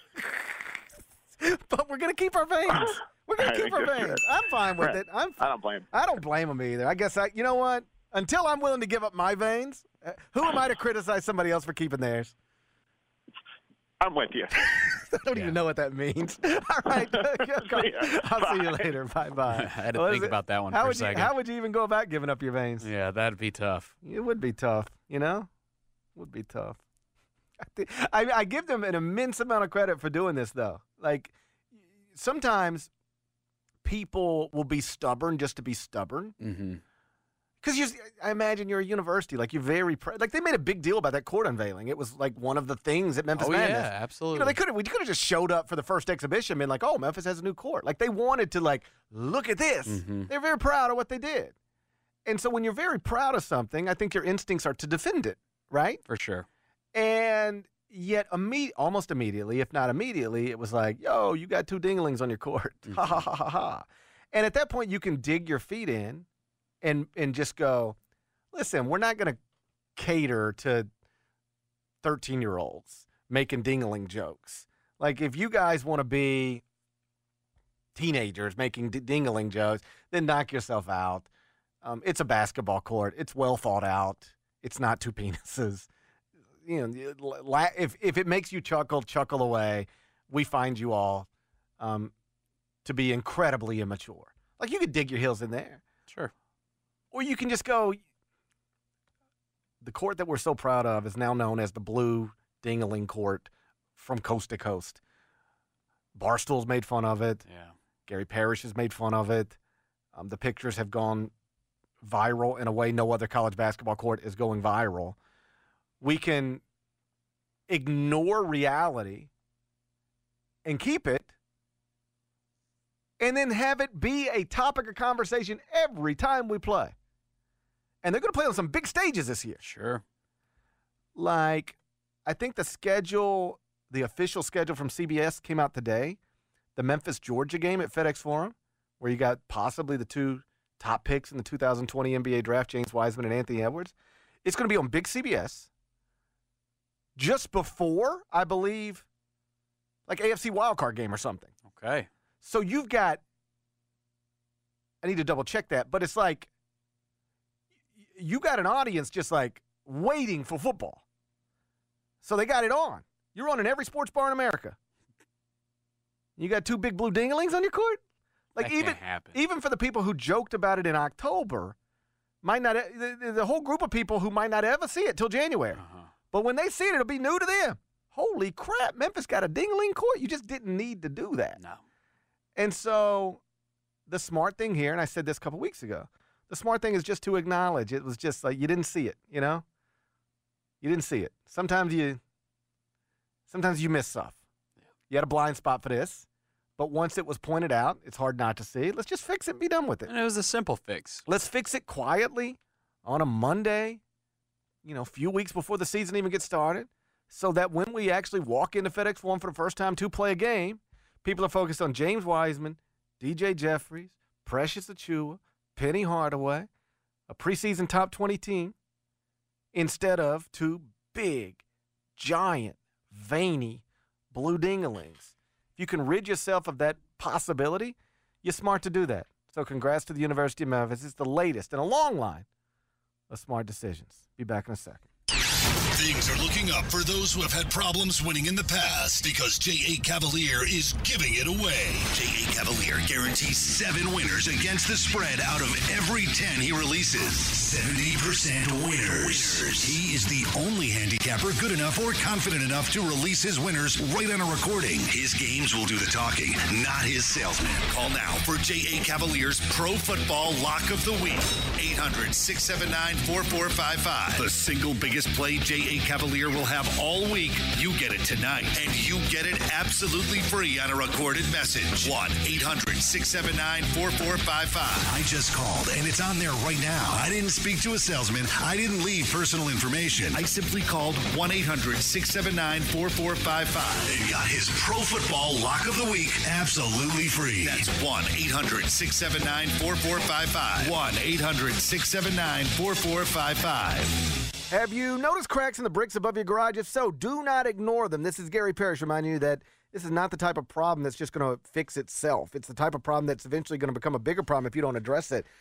[SPEAKER 3] but we're gonna keep our veins. We're gonna
[SPEAKER 11] I
[SPEAKER 3] keep
[SPEAKER 11] think
[SPEAKER 3] our
[SPEAKER 11] that's
[SPEAKER 3] veins.
[SPEAKER 11] good.
[SPEAKER 3] I'm fine with
[SPEAKER 11] Right.
[SPEAKER 3] it. I'm.
[SPEAKER 11] I don't blame.
[SPEAKER 3] I don't blame them either. I guess I. You know what? Until I'm willing to give up my veins, uh, who am I to criticize somebody else for keeping theirs?
[SPEAKER 11] I'm with you.
[SPEAKER 3] I don't yeah. even know what that means. All right. I'll Bye. see you later. Bye-bye.
[SPEAKER 4] I had to
[SPEAKER 3] what
[SPEAKER 4] think about that one
[SPEAKER 3] how
[SPEAKER 4] for
[SPEAKER 3] would
[SPEAKER 4] a second.
[SPEAKER 3] You, how would you even go about giving up your veins?
[SPEAKER 4] Yeah, that'd be tough.
[SPEAKER 3] It would be tough, you know? It would be tough. I, I give them an immense amount of credit for doing this, though. Like, sometimes people will be stubborn just to be stubborn.
[SPEAKER 4] Mm-hmm.
[SPEAKER 3] Because I imagine you're a university, like you're very pr- like they made a big deal about that court unveiling. It was like one of the things at Memphis
[SPEAKER 4] oh,
[SPEAKER 3] Madness.
[SPEAKER 4] yeah, absolutely.
[SPEAKER 3] You know, they could have we could have just showed up for the first exhibition, and been like, "Oh, Memphis has a new court." Like they wanted to like look at this.
[SPEAKER 4] Mm-hmm.
[SPEAKER 3] They're very proud of what they did, and so when you're very proud of something, I think your instincts are to defend it, right?
[SPEAKER 4] For sure.
[SPEAKER 3] And yet, imme- almost immediately, if not immediately, it was like, "Yo, you got two dinglings on your court." Mm-hmm. Ha ha ha ha ha. And at that point, you can dig your feet in. And and just go, listen, we're not going to cater to thirteen-year-olds making dingling jokes. Like, if you guys want to be teenagers making d- dingling jokes, then knock yourself out. Um, it's a basketball court. It's well thought out. It's not two penises. You know, if if it makes you chuckle, chuckle away. We find you all um, to be incredibly immature. Like, you could dig your heels in there.
[SPEAKER 4] Sure.
[SPEAKER 3] Or you can just go, the court that we're so proud of is now known as the Blue Dingling Court from coast to coast. Barstool's made fun of it.
[SPEAKER 4] Yeah.
[SPEAKER 3] Gary Parrish has made fun of it. Um, the pictures have gone viral in a way no other college basketball court is going viral. We can ignore reality and keep it, and then have it be a topic of conversation every time we play. And they're going to play on some big stages this year.
[SPEAKER 4] Sure.
[SPEAKER 3] Like, I think the schedule, the official schedule from C B S came out today. The Memphis-Georgia game at FedEx Forum, where you got possibly the two top picks in the two thousand twenty N B A draft, James Wiseman and Anthony Edwards. It's going to be on big C B S. Just before, I believe, like A F C wildcard game or something.
[SPEAKER 4] Okay.
[SPEAKER 3] So you've got, I need to double check that, but it's like, you got an audience just like waiting for football. So they got it on. You're on in every sports bar in America. You got two big blue dinglings on your court? Like
[SPEAKER 4] that
[SPEAKER 3] even,
[SPEAKER 4] can't happen.
[SPEAKER 3] even for the people who joked about it in October, might not the, the whole group of people who might not ever see it till January.
[SPEAKER 4] Uh-huh.
[SPEAKER 3] But when they see it, it'll be new to them. Holy crap, Memphis got a dingling court? You just didn't need to do that.
[SPEAKER 4] No.
[SPEAKER 3] And so the smart thing here, and I said this a couple weeks ago, the smart thing is just to acknowledge it was just like you didn't see it, you know? You didn't see it. Sometimes you sometimes you miss stuff. You had a blind spot for this, but once it was pointed out, it's hard not to see. Let's just fix it and be done with it.
[SPEAKER 4] And it was a simple fix.
[SPEAKER 3] Let's fix it quietly on a Monday, you know, a few weeks before the season even gets started, so that when we actually walk into FedEx Forum for the first time to play a game, people are focused on James Wiseman, D J Jeffries, Precious Achiuwa, Penny Hardaway, a preseason top twenty team, instead of two big, giant, veiny blue dinglings. If you can rid yourself of that possibility, you're smart to do that. So congrats to the University of Memphis. It's the latest in a long line of smart decisions. Be back in a second.
[SPEAKER 7] Things are looking up for those who have had problems winning in the past because J A. Cavalier is giving it away. J A. Cavalier guarantees seven winners against the spread out of every ten he releases. seventy percent winners. He is the only handicapper good enough or confident enough to release his winners right on a recording. His games will do the talking, not his salesman. Call now for J A. Cavalier's Pro Football Lock of the Week. eight hundred, six seven nine, four four five five. The single biggest play J A. Cavalier will have all week. You get it tonight, and you get it absolutely free on a recorded message. one eight hundred, six seven nine, four four five five. I just called, and it's on there right now. I didn't speak to a salesman. I didn't leave personal information. I simply called one eight hundred, six seven nine, four four five five and got his Pro Football Lock of the Week absolutely free. That's one eight hundred, six seven nine, four four five five. one eight hundred, six seven nine, four four five five.
[SPEAKER 3] Have you noticed cracks in the bricks above your garage? If so, do not ignore them. This is Gary Parrish reminding you that this is not the type of problem that's just going to fix itself. It's the type of problem that's eventually going to become a bigger problem if you don't address it.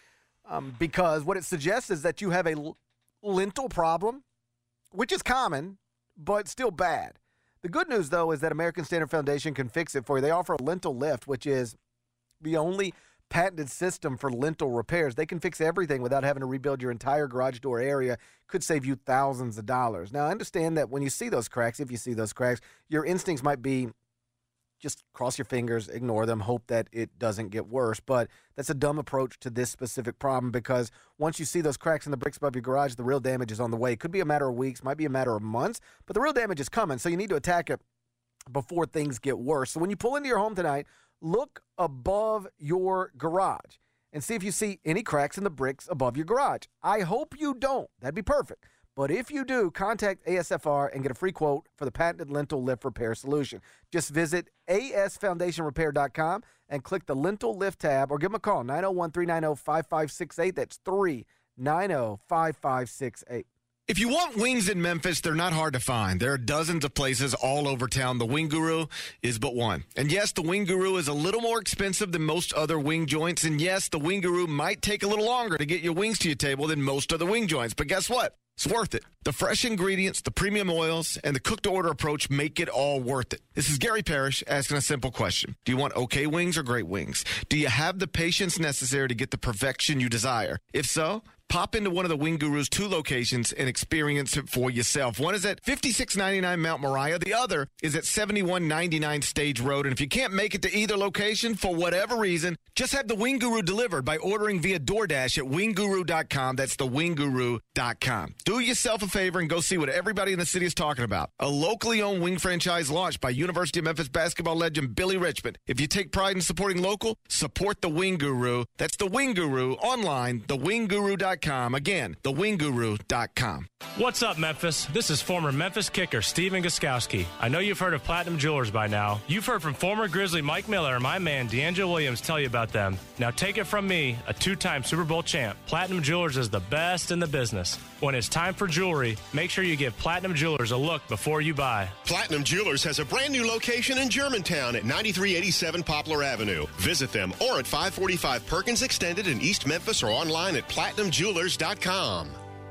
[SPEAKER 3] um, because what it suggests is that you have a l- lintel problem, which is common, but still bad. The good news, though, is that American Standard Foundation can fix it for you. They offer a lintel lift, which is the only patented system for lintel repairs. They can fix everything without having to rebuild your entire garage door area. Could save you thousands of dollars. Now, I understand that when you see those cracks, if you see those cracks, your instincts might be just cross your fingers, ignore them, hope that it doesn't get worse. But that's a dumb approach to this specific problem, because once you see those cracks in the bricks above your garage, the real damage is on the way. It could be a matter of weeks, might be a matter of months, but the real damage is coming. So you need to attack it before things get worse. So when you pull into your home tonight, look above your garage and see if you see any cracks in the bricks above your garage. I hope you don't. That'd be perfect. But if you do, contact A S F R and get a free quote for the patented lintel lift repair solution. Just visit A S foundation repair dot com and click the lintel lift tab, or give them a call, nine oh one, three nine oh, five five six eight. That's three nine oh, five five six eight.
[SPEAKER 10] If you want wings in Memphis, they're not hard to find. There are dozens of places all over town. The Wing Guru is but one. And yes, the Wing Guru is a little more expensive than most other wing joints. And yes, the Wing Guru might take a little longer to get your wings to your table than most other wing joints. But guess what? It's worth it. The fresh ingredients, the premium oils, and the cook-to-order approach make it all worth it. This is Gary Parrish asking a simple question. Do you want okay wings or great wings? Do you have the patience necessary to get the perfection you desire? If so, pop into one of the Wing Guru's two locations and experience it for yourself. One is at fifty-six ninety-nine Mount Moriah. The other is at seventy-one ninety-nine Stage Road. And if you can't make it to either location for whatever reason, just have the Wing Guru delivered by ordering via DoorDash at wing guru dot com. That's the wing guru dot com. Do yourself a favor and go see what everybody in the city is talking about. A locally owned wing franchise launched by University of Memphis basketball legend Billy Richmond. If you take pride in supporting local, support the Wing Guru. That's the Wing Guru online, the wing guru dot com. Again, the wing guru dot com.
[SPEAKER 12] What's up, Memphis? This is former Memphis kicker Steven Gostkowski. I know you've heard of Platinum Jewelers by now. You've heard from former Grizzly Mike Miller and my man D'Angelo Williams tell you about them. Now take it from me, a two-time Super Bowl champ. Platinum Jewelers is the best in the business. When it's time for jewelry, make sure you give Platinum Jewelers a look before you buy.
[SPEAKER 8] Platinum Jewelers has a brand new location in Germantown at ninety-three eighty-seven Poplar Avenue. Visit them or at five forty-five Perkins Extended in East Memphis or online at platinum jewelers dot com.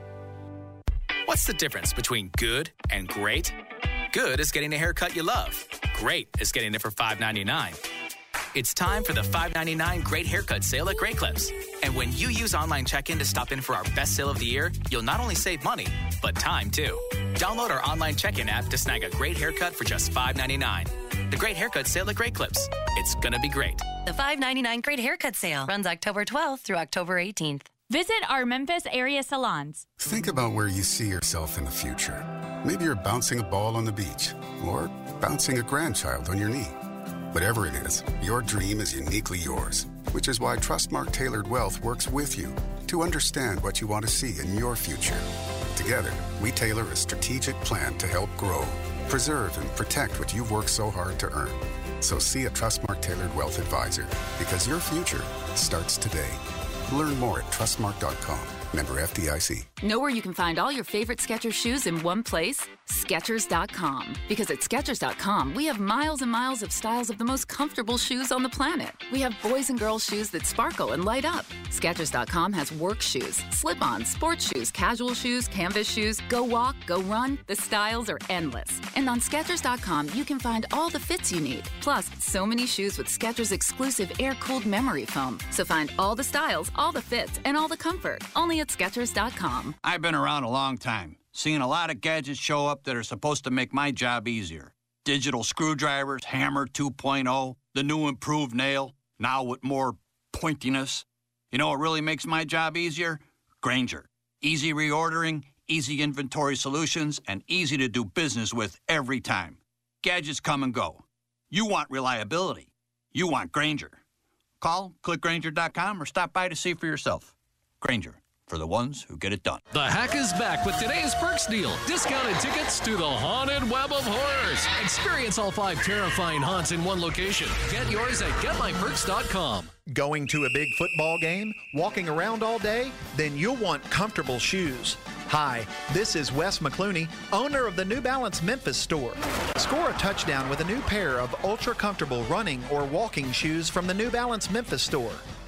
[SPEAKER 13] What's the difference between good and great? Good is getting a haircut you love. Great is getting it for five ninety-nine. It's time for the five ninety-nine Great Haircut Sale at Great Clips. And when you use online check-in to stop in for our best sale of the year, you'll not only save money, but time too. Download our online check-in app to snag a great haircut for just five ninety-nine. The Great Haircut Sale at Great Clips. It's gonna be great.
[SPEAKER 14] The five ninety-nine Great Haircut Sale runs October twelfth through October eighteenth.
[SPEAKER 15] Visit our Memphis area salons.
[SPEAKER 16] Think about where you see yourself in the future. Maybe you're bouncing a ball on the beach or bouncing a grandchild on your knee. Whatever it is, your dream is uniquely yours, which is why Trustmark Tailored Wealth works with you to understand what you want to see in your future. Together, we tailor a strategic plan to help grow, preserve, and protect what you've worked so hard to earn. So see a Trustmark Tailored Wealth Advisor, because your future starts today. Learn more at trustmark dot com. Member F D I C.
[SPEAKER 17] Know where you can find all your favorite Skechers shoes in one place? Skechers dot com. Because at Skechers dot com, we have miles and miles of styles of the most comfortable shoes on the planet. We have boys and girls shoes that sparkle and light up. Skechers dot com has work shoes, slip-ons, sports shoes, casual shoes, canvas shoes, go walk, go run. The styles are endless. And on Skechers dot com, you can find all the fits you need. Plus, so many shoes with Skechers exclusive air-cooled memory foam. So find all the styles, all the fits, and all the comfort. Only at Skechers dot com.
[SPEAKER 18] I've been around a long time, seeing a lot of gadgets show up that are supposed to make my job easier. Digital screwdrivers, Hammer two point oh, the new improved nail, now with more pointiness. You know what really makes my job easier? Grainger. Easy reordering, easy inventory solutions, and easy to do business with every time. Gadgets come and go. You want reliability. You want Grainger. Call, click Grainger dot com, or stop by to see for yourself. Grainger. For the ones who get it done.
[SPEAKER 19] The Hack is back with today's Perks deal. Discounted tickets to the Haunted Web of Horrors. Experience all five terrifying haunts in one location. Get yours at get my perks dot com.
[SPEAKER 20] Going to a big football game? Walking around all day? Then you'll want comfortable shoes. Hi, this is Wes McClooney, owner of the New Balance Memphis store. Score a touchdown with a new pair of ultra-comfortable running or walking shoes from the New Balance Memphis store.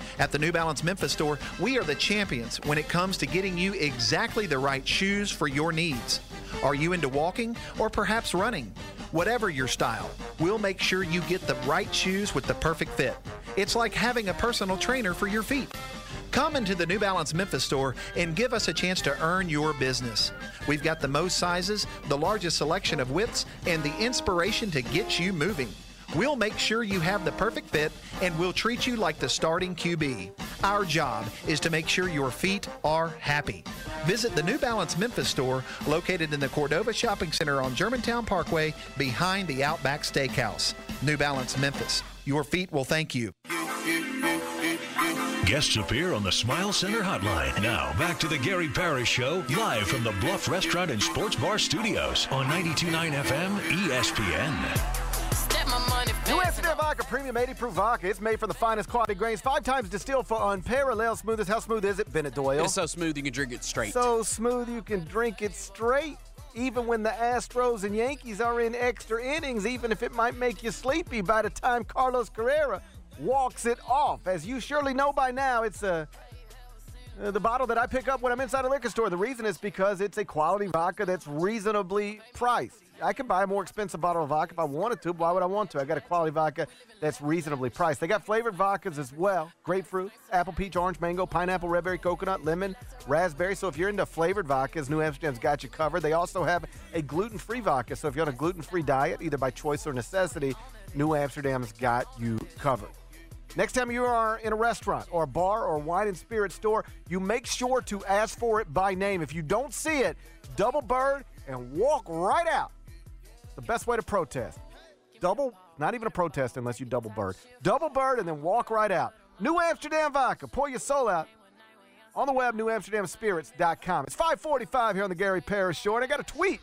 [SPEAKER 20] At the New Balance Memphis store, we are the champions when it comes to getting you exactly the right shoes for your needs. Are you into walking or perhaps running? Whatever your style, we'll make sure you get the right shoes with the perfect fit. It's like having a personal trainer for your feet. Come into the New Balance Memphis store and give us a chance to earn your business. We've got the most sizes, the largest selection of widths, and the inspiration to get you moving. We'll make sure you have the perfect fit, and we'll treat you like the starting Q B. Our job is to make sure your feet are happy. Visit the New Balance Memphis store, located in the Cordova Shopping Center on Germantown Parkway, behind the Outback Steakhouse. New Balance Memphis. Your feet will thank you.
[SPEAKER 5] Guests appear on the Smile Center hotline. Now, back to the Gary Parrish Show, live from the Bluff Restaurant and Sports Bar Studios on ninety-two point nine F M E S P N.
[SPEAKER 3] New Amsterdam Vodka, premium eighty proof vodka. It's made from the finest quality grains, five times distilled for unparalleled smoothness. How smooth is it, Bennett Doyle?
[SPEAKER 4] It's so smooth you can drink it straight.
[SPEAKER 3] So smooth you can drink it straight. Even when the Astros and Yankees are in extra innings, even if it might make you sleepy by the time Carlos Carrera walks it off. As you surely know by now, it's a, uh, the bottle that I pick up when I'm inside a liquor store. The reason is because it's a quality vodka that's reasonably priced. I could buy a more expensive bottle of vodka if I wanted to. Why would I want to? I got a quality vodka that's reasonably priced. They got flavored vodkas as well. Grapefruit, apple, peach, orange, mango, pineapple, red berry, coconut, lemon, raspberry. So if you're into flavored vodkas, New Amsterdam's got you covered. They also have a gluten-free vodka. So if you're on a gluten-free diet, either by choice or necessity, New Amsterdam's got you covered. Next time you are in a restaurant or a bar or wine and spirit store, you make sure to ask for it by name. If you don't see it, double bird and walk right out. The best way to protest. Double, not even a protest unless you double bird. Double bird and then walk right out. New Amsterdam Vodka. Pour your soul out. On the web, new amsterdam spirits dot com. It's five forty-five here on the Gary Parrish Show, and I got a tweet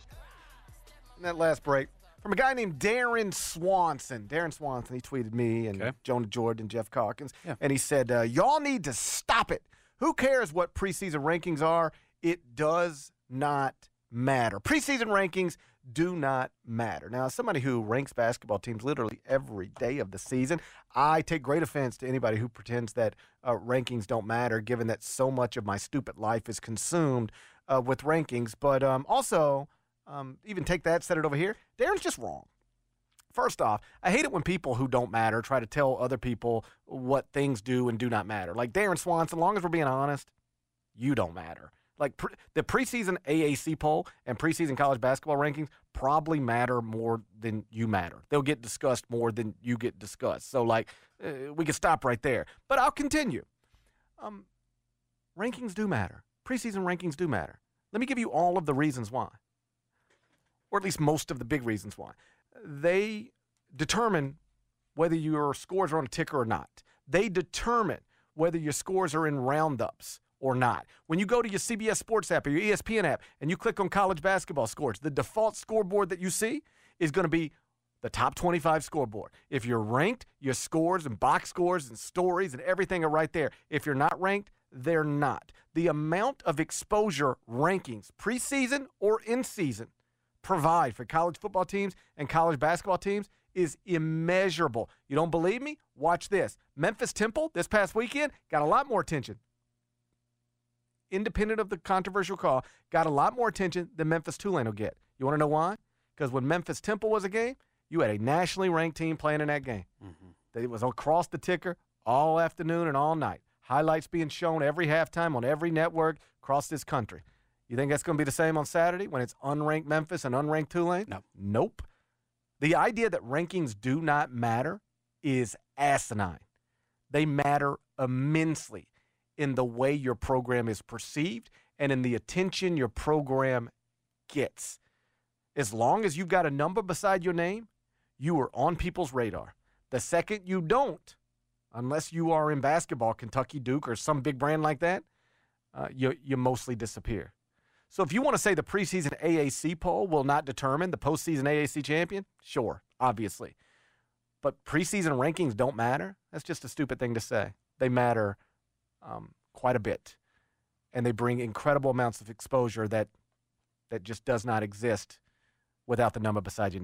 [SPEAKER 3] in that last break from a guy named Darren Swanson. Darren Swanson, he tweeted me and okay. Jonah Jordan and Jeff Calkins, yeah. and he said, uh, y'all need to stop it. Who cares what preseason rankings are? It does not matter. Preseason rankings do not matter. Now, as somebody who ranks basketball teams literally every day of the season, I take great offense to anybody who pretends that uh, rankings don't matter, given that so much of my stupid life is consumed uh, with rankings. But um, also, um, even take that, set it over here, Darren's just wrong. First off, I hate it when people who don't matter try to tell other people what things do and do not matter. Like Darren Swanson, as long as we're being honest, you don't matter. Like pre- the preseason A A C poll and preseason college basketball rankings probably matter more than you matter. They'll get discussed more than you get discussed. So, like, uh, we can stop right there. But I'll continue. Um, rankings do matter. Preseason rankings do matter. Let me give you all of the reasons why, or at least most of the big reasons why. They determine whether your scores are on a ticker or not. They determine whether your scores are in roundups or not. When you go to your C B S Sports app or your E S P N app and you click on college basketball scores, the default scoreboard that you see is going to be the top twenty-five scoreboard. If you're ranked, your scores and box scores and stories and everything are right there. If you're not ranked, they're not. The amount of exposure rankings, preseason or in season, provide for college football teams and college basketball teams is immeasurable. You don't believe me? Watch this. Memphis Temple this past weekend got a lot more attention. Independent of the controversial call, got a lot more attention than Memphis Tulane will get. You want to know why? Because when Memphis Temple was a game, you had a nationally ranked team playing in that game. Mm-hmm. It was across the ticker all afternoon and all night. Highlights being shown every halftime on every network across this country. You think that's going to be the same on Saturday when it's unranked Memphis and unranked Tulane? No. Nope. The idea that rankings do not matter is asinine. They matter immensely in the way your program is perceived and in the attention your program gets. As long as you've got a number beside your name, you are on people's radar. The second you don't, unless you are in basketball, Kentucky, Duke, or some big brand like that, uh, you, you mostly disappear. So if you want to say the preseason A A C poll will not determine the postseason A A C champion, sure, obviously. But preseason rankings don't matter? That's just a stupid thing to say. They matter um, quite a bit. And they bring incredible amounts of exposure that that just does not exist without the number beside your name.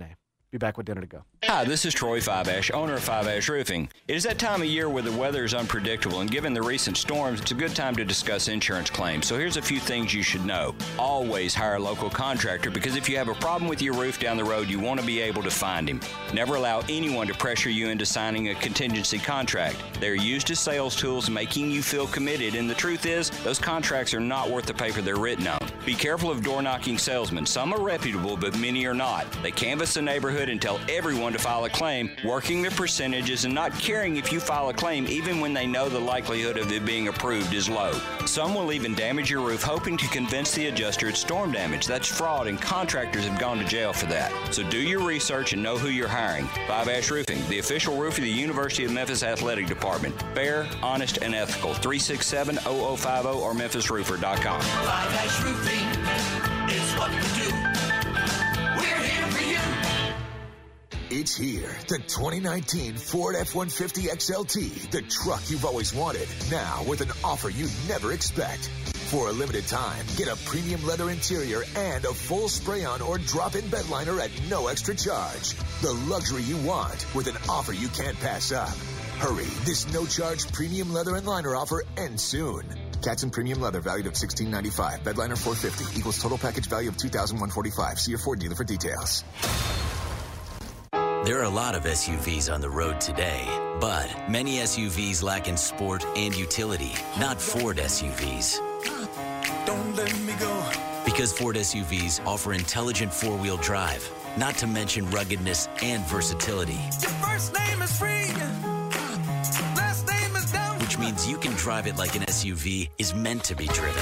[SPEAKER 3] Be back with dinner to go.
[SPEAKER 21] Hi, this is Troy Five Ash, owner of Five Ash Roofing. It is that time of year where the weather is unpredictable, and given the recent storms, it's a good time to discuss insurance claims. So here's a few things you should know. Always hire a local contractor, because if you have a problem with your roof down the road, you want to be able to find him. Never allow anyone to pressure you into signing a contingency contract. They're used as sales tools, making you feel committed, and the truth is, those contracts are not worth the paper they're written on. Be careful of door-knocking salesmen. Some are reputable, but many are not. They canvass the neighborhood and tell everyone to file a claim, working their percentages and not caring if you file a claim even when they know the likelihood of it being approved is low. Some will even damage your roof hoping to convince the adjuster it's storm damage. That's fraud, and contractors have gone to jail for that. So do your research and know who you're hiring. Five Ash Roofing, the official roof of the University of Memphis Athletic Department. Fair, honest, and ethical. three six seven, zero zero five zero or memphis roofer dot com.
[SPEAKER 22] Five Ash Roofing is what we do. We're here for you.
[SPEAKER 23] It's here, the twenty nineteen Ford F one fifty X L T, the truck you've always wanted, now with an offer you'd never expect. For a limited time, get a premium leather interior and a full spray-on or drop-in bed liner at no extra charge. The luxury you want with an offer you can't pass up. Hurry, this no-charge premium leather and liner offer ends soon. Katzen Premium Leather valued at sixteen ninety-five. Bed liner four hundred fifty dollars equals total package value of two thousand one hundred forty-five dollars. See your Ford dealer for details.
[SPEAKER 24] There are a lot of S U Vs on the road today, but many S U Vs lack in sport and utility, not Ford S U Vs.
[SPEAKER 22] Don't let me go.
[SPEAKER 24] Because Ford S U Vs offer intelligent four-wheel drive, not to mention ruggedness and versatility.
[SPEAKER 22] Your first name is free. Last name is down.
[SPEAKER 24] Which means you can drive it like an S U V is meant to be driven.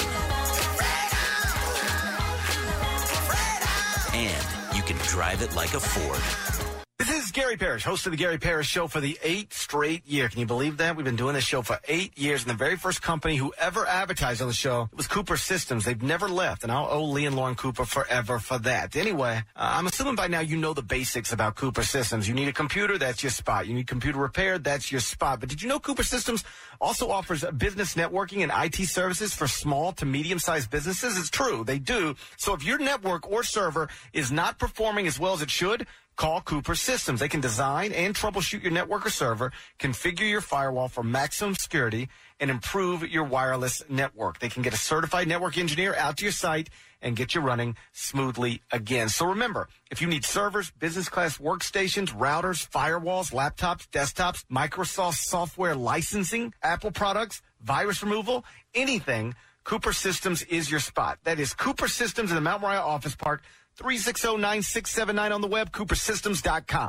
[SPEAKER 24] And you can drive it like a Ford.
[SPEAKER 3] This is Gary Parrish, host of the Gary Parrish Show for the eighth straight year. Can you believe that? We've been doing this show for eight years, and the very first company who ever advertised on the show was Cooper Systems. They've never left, and I'll owe Lee and Lauren Cooper forever for that. Anyway, uh, I'm assuming by now you know the basics about Cooper Systems. You need a computer, that's your spot. You need computer repaired, that's your spot. But did you know Cooper Systems also offers business networking and I T services for small to medium-sized businesses? It's true, they do. So if your network or server is not performing as well as it should, call Cooper Systems. They can design and troubleshoot your network or server, configure your firewall for maximum security, and improve your wireless network. They can get a certified network engineer out to your site and get you running smoothly again. So remember, if you need servers, business class workstations, routers, firewalls, laptops, desktops, Microsoft software licensing, Apple products, virus removal, anything, Cooper Systems is your spot. That is Cooper Systems in the Mount Moriah Office Park, three six zero, nine six seven nine on the web, cooper systems dot com.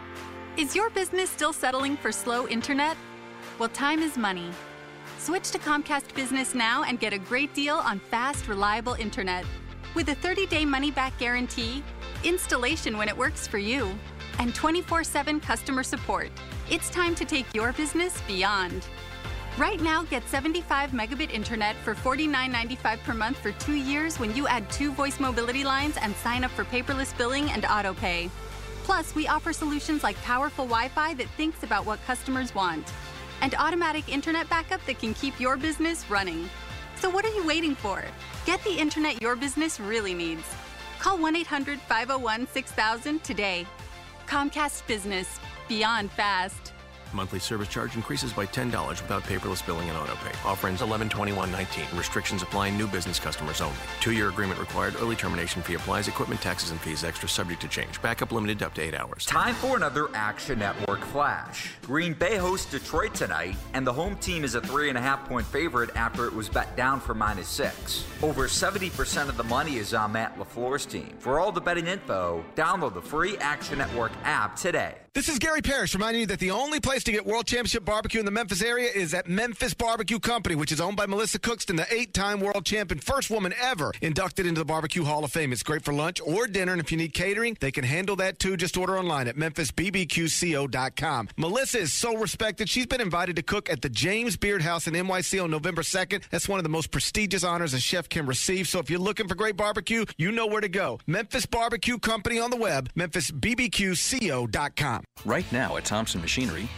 [SPEAKER 17] Is your business still settling for slow internet? Well, time is money. Switch to Comcast Business now and get a great deal on fast, reliable internet. With a thirty-day money-back guarantee, installation when it works for you, and twenty-four seven customer support, it's time to take your business beyond. Right now, get seventy-five megabit internet for forty-nine ninety-five per month for two years when you add two voice mobility lines and sign up for paperless billing and auto pay. Plus, we offer solutions like powerful Wi-Fi that thinks about what customers want, and automatic internet backup that can keep your business running. So what are you waiting for? Get the internet your business really needs. Call one eight hundred, five oh one, six thousand today. Comcast Business. Beyond fast.
[SPEAKER 25] Monthly service charge increases by ten dollars without paperless billing and autopay. Offer ends eleven twenty-one nineteen. Restrictions apply. New business customers only. Two-year agreement required. Early termination fee applies. Equipment, taxes, and fees extra subject to change. Backup limited up to eight hours.
[SPEAKER 9] Time for another Action Network flash. Green Bay hosts Detroit tonight, and the home team is a three and a half point favorite after it was bet down for minus six. Over seventy percent of the money is on Matt LaFleur's team. For all the betting info, download the free Action Network app today.
[SPEAKER 10] This is Gary Parrish reminding you that the only place to get World Championship barbecue in the Memphis area is at Memphis Barbecue Company, which is owned by Melissa Cookston, the eight-time world champion, first woman ever inducted into the Barbecue Hall of Fame. It's great for lunch or dinner, and if you need catering, they can handle that too. Just order online at memphis b b q co dot com. Melissa is so respected. She's been invited to cook at the James Beard House in N Y C on November second. That's one of the most prestigious honors a chef can receive. So if you're looking for great barbecue, you know where to go. Memphis Barbecue Company on the web, memphis b b q co dot com.
[SPEAKER 6] Right now at Thompson Machinery, your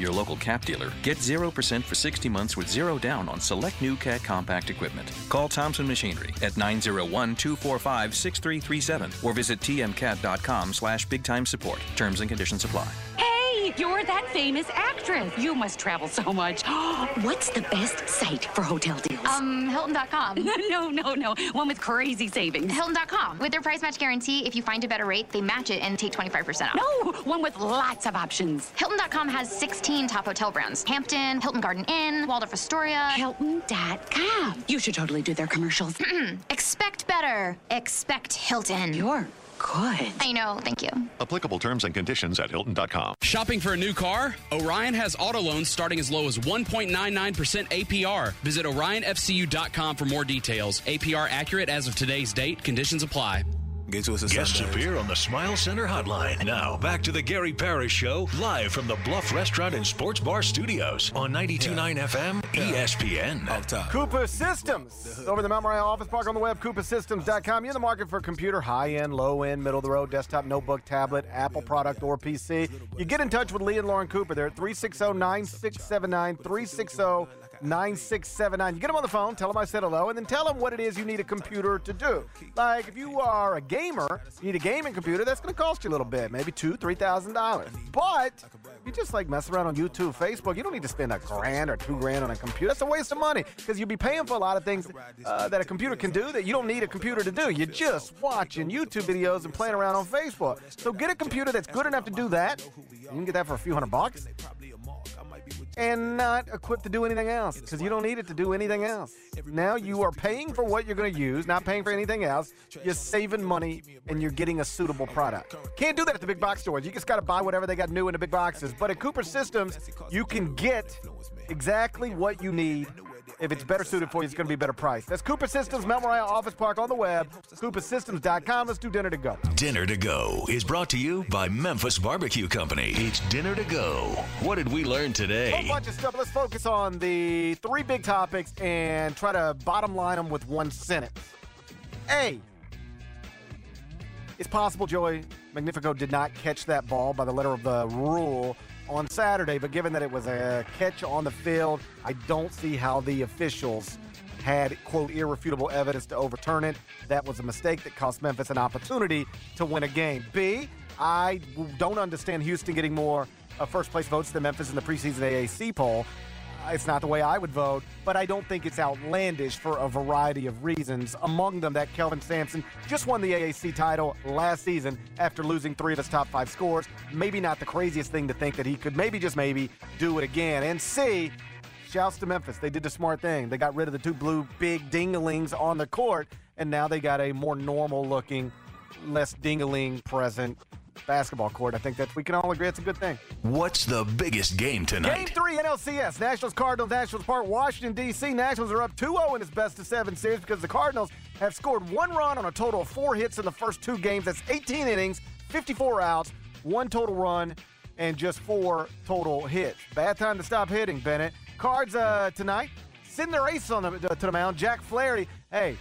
[SPEAKER 6] your local Cap dealer. Get zero percent for sixty months with zero down on select new Cat compact equipment. Call Thompson Machinery at nine zero one, two four five, six three three seven or visit t m cat dot com slash big time support. Terms and conditions apply.
[SPEAKER 1] Hey, you're that famous actress. You must travel so much. What's the best site for hotel deals?
[SPEAKER 2] Um, Hilton dot com.
[SPEAKER 1] no, no, no. One with crazy savings.
[SPEAKER 2] Hilton dot com. With their price match guarantee, if you find a better rate, they match it and take twenty-five percent off.
[SPEAKER 1] No, one with lots of options.
[SPEAKER 2] Hilton dot com has sixteen top hotel brands. Hampton, Hilton Garden Inn, Waldorf Astoria.
[SPEAKER 1] Hilton dot com. You should totally do their commercials.
[SPEAKER 2] Expect better. Expect Hilton.
[SPEAKER 1] You're good.
[SPEAKER 2] I know, thank you.
[SPEAKER 7] Applicable terms and conditions at Hilton dot com.
[SPEAKER 11] Shopping for a new car? Orion has auto loans starting as low as one point nine nine percent A P R. Visit Orion F C U dot com for more details. A P R accurate as of today's date. Conditions apply.
[SPEAKER 5] Guests appear on the Smile Center hotline. Now, back to the Gary Parrish Show, live from the Bluff Restaurant and Sports Bar Studios on ninety-two point nine F M E S P N.
[SPEAKER 3] Coupa Systems. Over the Mount Moriah Office Park on the web, Coupa Systems dot com. You're in the market for a computer, high-end, low-end, middle-of-the-road, desktop, notebook, tablet, Apple product, or P C. You get in touch with Lee and Lauren Cooper. They're at three six zero, nine six seven nine, three six zero, nine six seven nine. You get them on the phone, tell them I said hello, and then tell them what it is you need a computer to do. Like, if you are a gamer, you need a gaming computer, that's going to cost you a little bit, maybe two thousand dollars, three thousand dollars. But if you just like mess around on YouTube, Facebook, you don't need to spend a grand or two grand on a computer. That's a waste of money because you'll be paying for a lot of things uh, that a computer can do that you don't need a computer to do. You're just watching YouTube videos and playing around on Facebook. So get a computer that's good enough to do that. You can get that for a few hundred bucks. And not equipped to do anything else because you don't need it to do anything else. Now you are paying for what you're going to use, not paying for anything else. You're saving money and you're getting a suitable product. Can't do that at the big box stores. You just got to buy whatever they got new in the big boxes. But at Cooper Systems, you can get exactly what you need. If it's better suited for you, it's going to be a better price. That's Cooper Systems, Mount Moriah Office Park on the web, Cooper Systems dot com. Let's do Dinner to Go.
[SPEAKER 5] Dinner to Go is brought to you by Memphis Barbecue Company. It's Dinner to Go. What did we learn today?
[SPEAKER 3] A whole bunch of stuff. Let's focus on the three big topics and try to bottom line them with one sentence. A, it's possible Joey Magnifico did not catch that ball by the letter of the rule on Saturday, but given that it was a catch on the field, I don't see how the officials had, quote, irrefutable evidence to overturn it. That was a mistake that cost Memphis an opportunity to win a game. B, I don't understand Houston getting more uh, first-place votes than Memphis in the preseason A A C poll. It's not the way I would vote, but I don't think it's outlandish for a variety of reasons. Among them, that Kelvin Sampson just won the A A C title last season after losing three of his top five scores. Maybe not the craziest thing to think that he could maybe, just maybe, do it again. And C, shouts to Memphis. They did the smart thing. They got rid of the two blue big dinglings on the court, and now they got a more normal-looking, less dingling present basketball court. I think that we can all agree it's a good thing.
[SPEAKER 5] What's the biggest game tonight?
[SPEAKER 3] Game three, N L C S. Nationals, Cardinals, Nationals Park, Washington, D C. Nationals are up two oh in this best-of-seven series because the Cardinals have scored one run on a total of four hits in the first two games. That's eighteen innings, fifty-four outs, one total run, and just four total hits. Bad time to stop hitting, Bennett. Cards uh, tonight, send their ace on the, to the mound. Jack Flaherty, hey,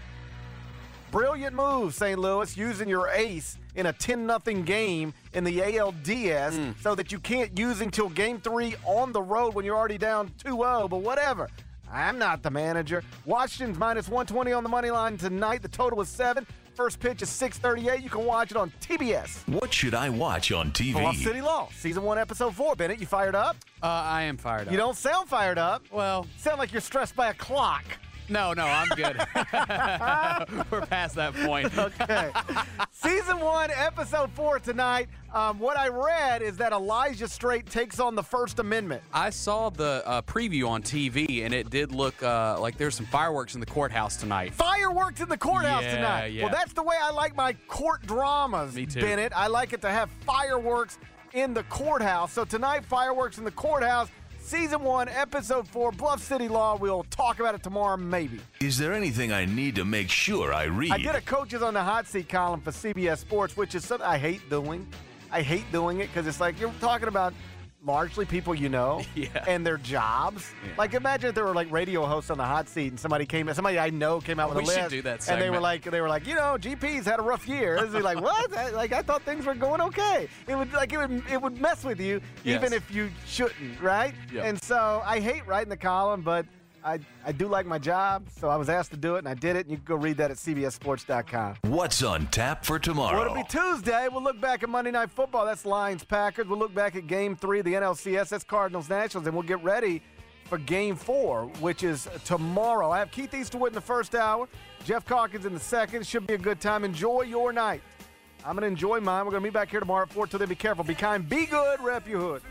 [SPEAKER 3] brilliant move, Saint Louis, using your ace in a ten nothing game in the A L D S mm. so that you can't use until game three on the road when you're already down two oh, but whatever. I'm not the manager. Washington's minus one twenty on the money line tonight. The total is seven. First pitch is six thirty-eight. You can watch it on T B S.
[SPEAKER 5] What should I watch on T V?
[SPEAKER 3] Bluff City Law, season one, episode four. Bennett, you fired up?
[SPEAKER 4] Uh, I am fired up.
[SPEAKER 3] You don't sound fired up.
[SPEAKER 4] Well,
[SPEAKER 3] sound like you're stressed by a clock.
[SPEAKER 4] No, no, I'm good. We're past that point.
[SPEAKER 3] Okay. Season one, episode four tonight. Um, what I read is that Elijah Strait takes on the First Amendment.
[SPEAKER 4] I saw the uh, preview on T V, and it did look uh, like there's some fireworks in the courthouse tonight.
[SPEAKER 3] Fireworks in the courthouse
[SPEAKER 4] yeah,
[SPEAKER 3] tonight.
[SPEAKER 4] Yeah.
[SPEAKER 3] Well, that's the way I like my court dramas,
[SPEAKER 4] Me too.
[SPEAKER 3] Bennett. I like it to have fireworks in the courthouse. So tonight, fireworks in the courthouse. Season one, episode four, Bluff City Law. We'll talk about it tomorrow, maybe.
[SPEAKER 5] Is there anything I need to make sure I read?
[SPEAKER 3] I did a Coaches on the Hot Seat column for C B S Sports, which is something I hate doing. I hate doing it because it's like you're talking about largely people you know
[SPEAKER 4] Yeah.
[SPEAKER 3] and their jobs.
[SPEAKER 4] Yeah.
[SPEAKER 3] Like, imagine if there were like radio hosts on the hot seat and somebody came, somebody I know came out with
[SPEAKER 4] We
[SPEAKER 3] a
[SPEAKER 4] should
[SPEAKER 3] list,
[SPEAKER 4] do that
[SPEAKER 3] and they were
[SPEAKER 4] segment.
[SPEAKER 3] like, they were like, you know, G P's had a rough year. It's like, what? I, like, I thought things were going okay. It would like it would it would mess with you
[SPEAKER 4] Yes.
[SPEAKER 3] even if you shouldn't, right?
[SPEAKER 4] Yep.
[SPEAKER 3] And so I hate writing the column, but I, I do like my job, so I was asked to do it, and I did it, and you can go read that at C B S Sports dot com.
[SPEAKER 5] What's on tap for tomorrow?
[SPEAKER 3] Well, it'll be Tuesday. We'll look back at Monday Night Football. That's Lions-Packers. We'll look back at Game three of the N L C S. That's Cardinals-Nationals, and we'll get ready for Game four, which is tomorrow. I have Keith Easterwood in the first hour, Jeff Calkins in the second. It should be a good time. Enjoy your night. I'm going to enjoy mine. We're going to be back here tomorrow at four. Till then, be careful. Be kind. Be good. Rep your hood.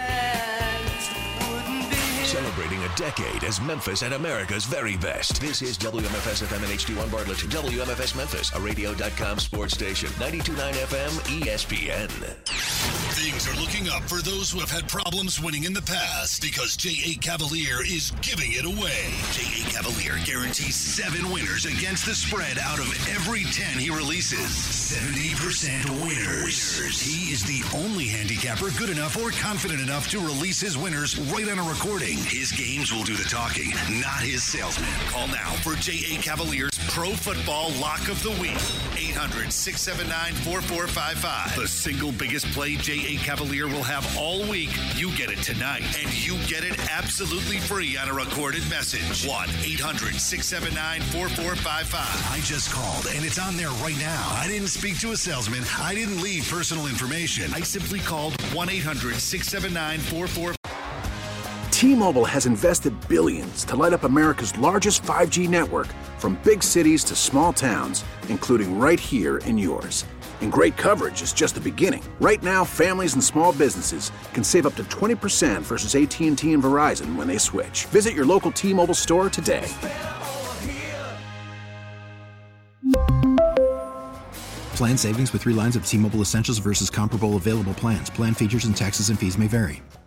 [SPEAKER 5] Celebrating a decade as Memphis at America's very best. This is W M F S F M and H D one Bartlett. W M F S Memphis, a radio dot com sports station. ninety-two point nine F M E S P N.
[SPEAKER 8] Things are looking up for those who have had problems winning in the past because J A. Cavalier is giving it away. J A. Cavalier guarantees seven winners against the spread out of every ten he releases. seventy percent winners. He is the only handicapper good enough or confident enough to release his winners right on a recording. His games will do the talking, not his salesman. Call now for J A. Cavalier's Pro Football Lock of the Week. eight hundred, six seven nine, four four five five. The single biggest play J A. Cavalier will have all week. You get it tonight, and you get it absolutely free on a recorded message. one eight hundred, six seven nine, four four five five. I just called, and it's on there right now. I didn't speak to a salesman. I didn't leave personal information. I simply called one eight hundred, six seven nine, four four five five.
[SPEAKER 12] T-Mobile has invested billions to light up America's largest five G network, from big cities to small towns, including right here in yours. And great coverage is just the beginning. Right now, families and small businesses can save up to twenty percent versus A T and T and Verizon when they switch. Visit your local T-Mobile store today.
[SPEAKER 13] Plan savings with three lines of T-Mobile Essentials versus comparable available plans. Plan features and taxes and fees may vary.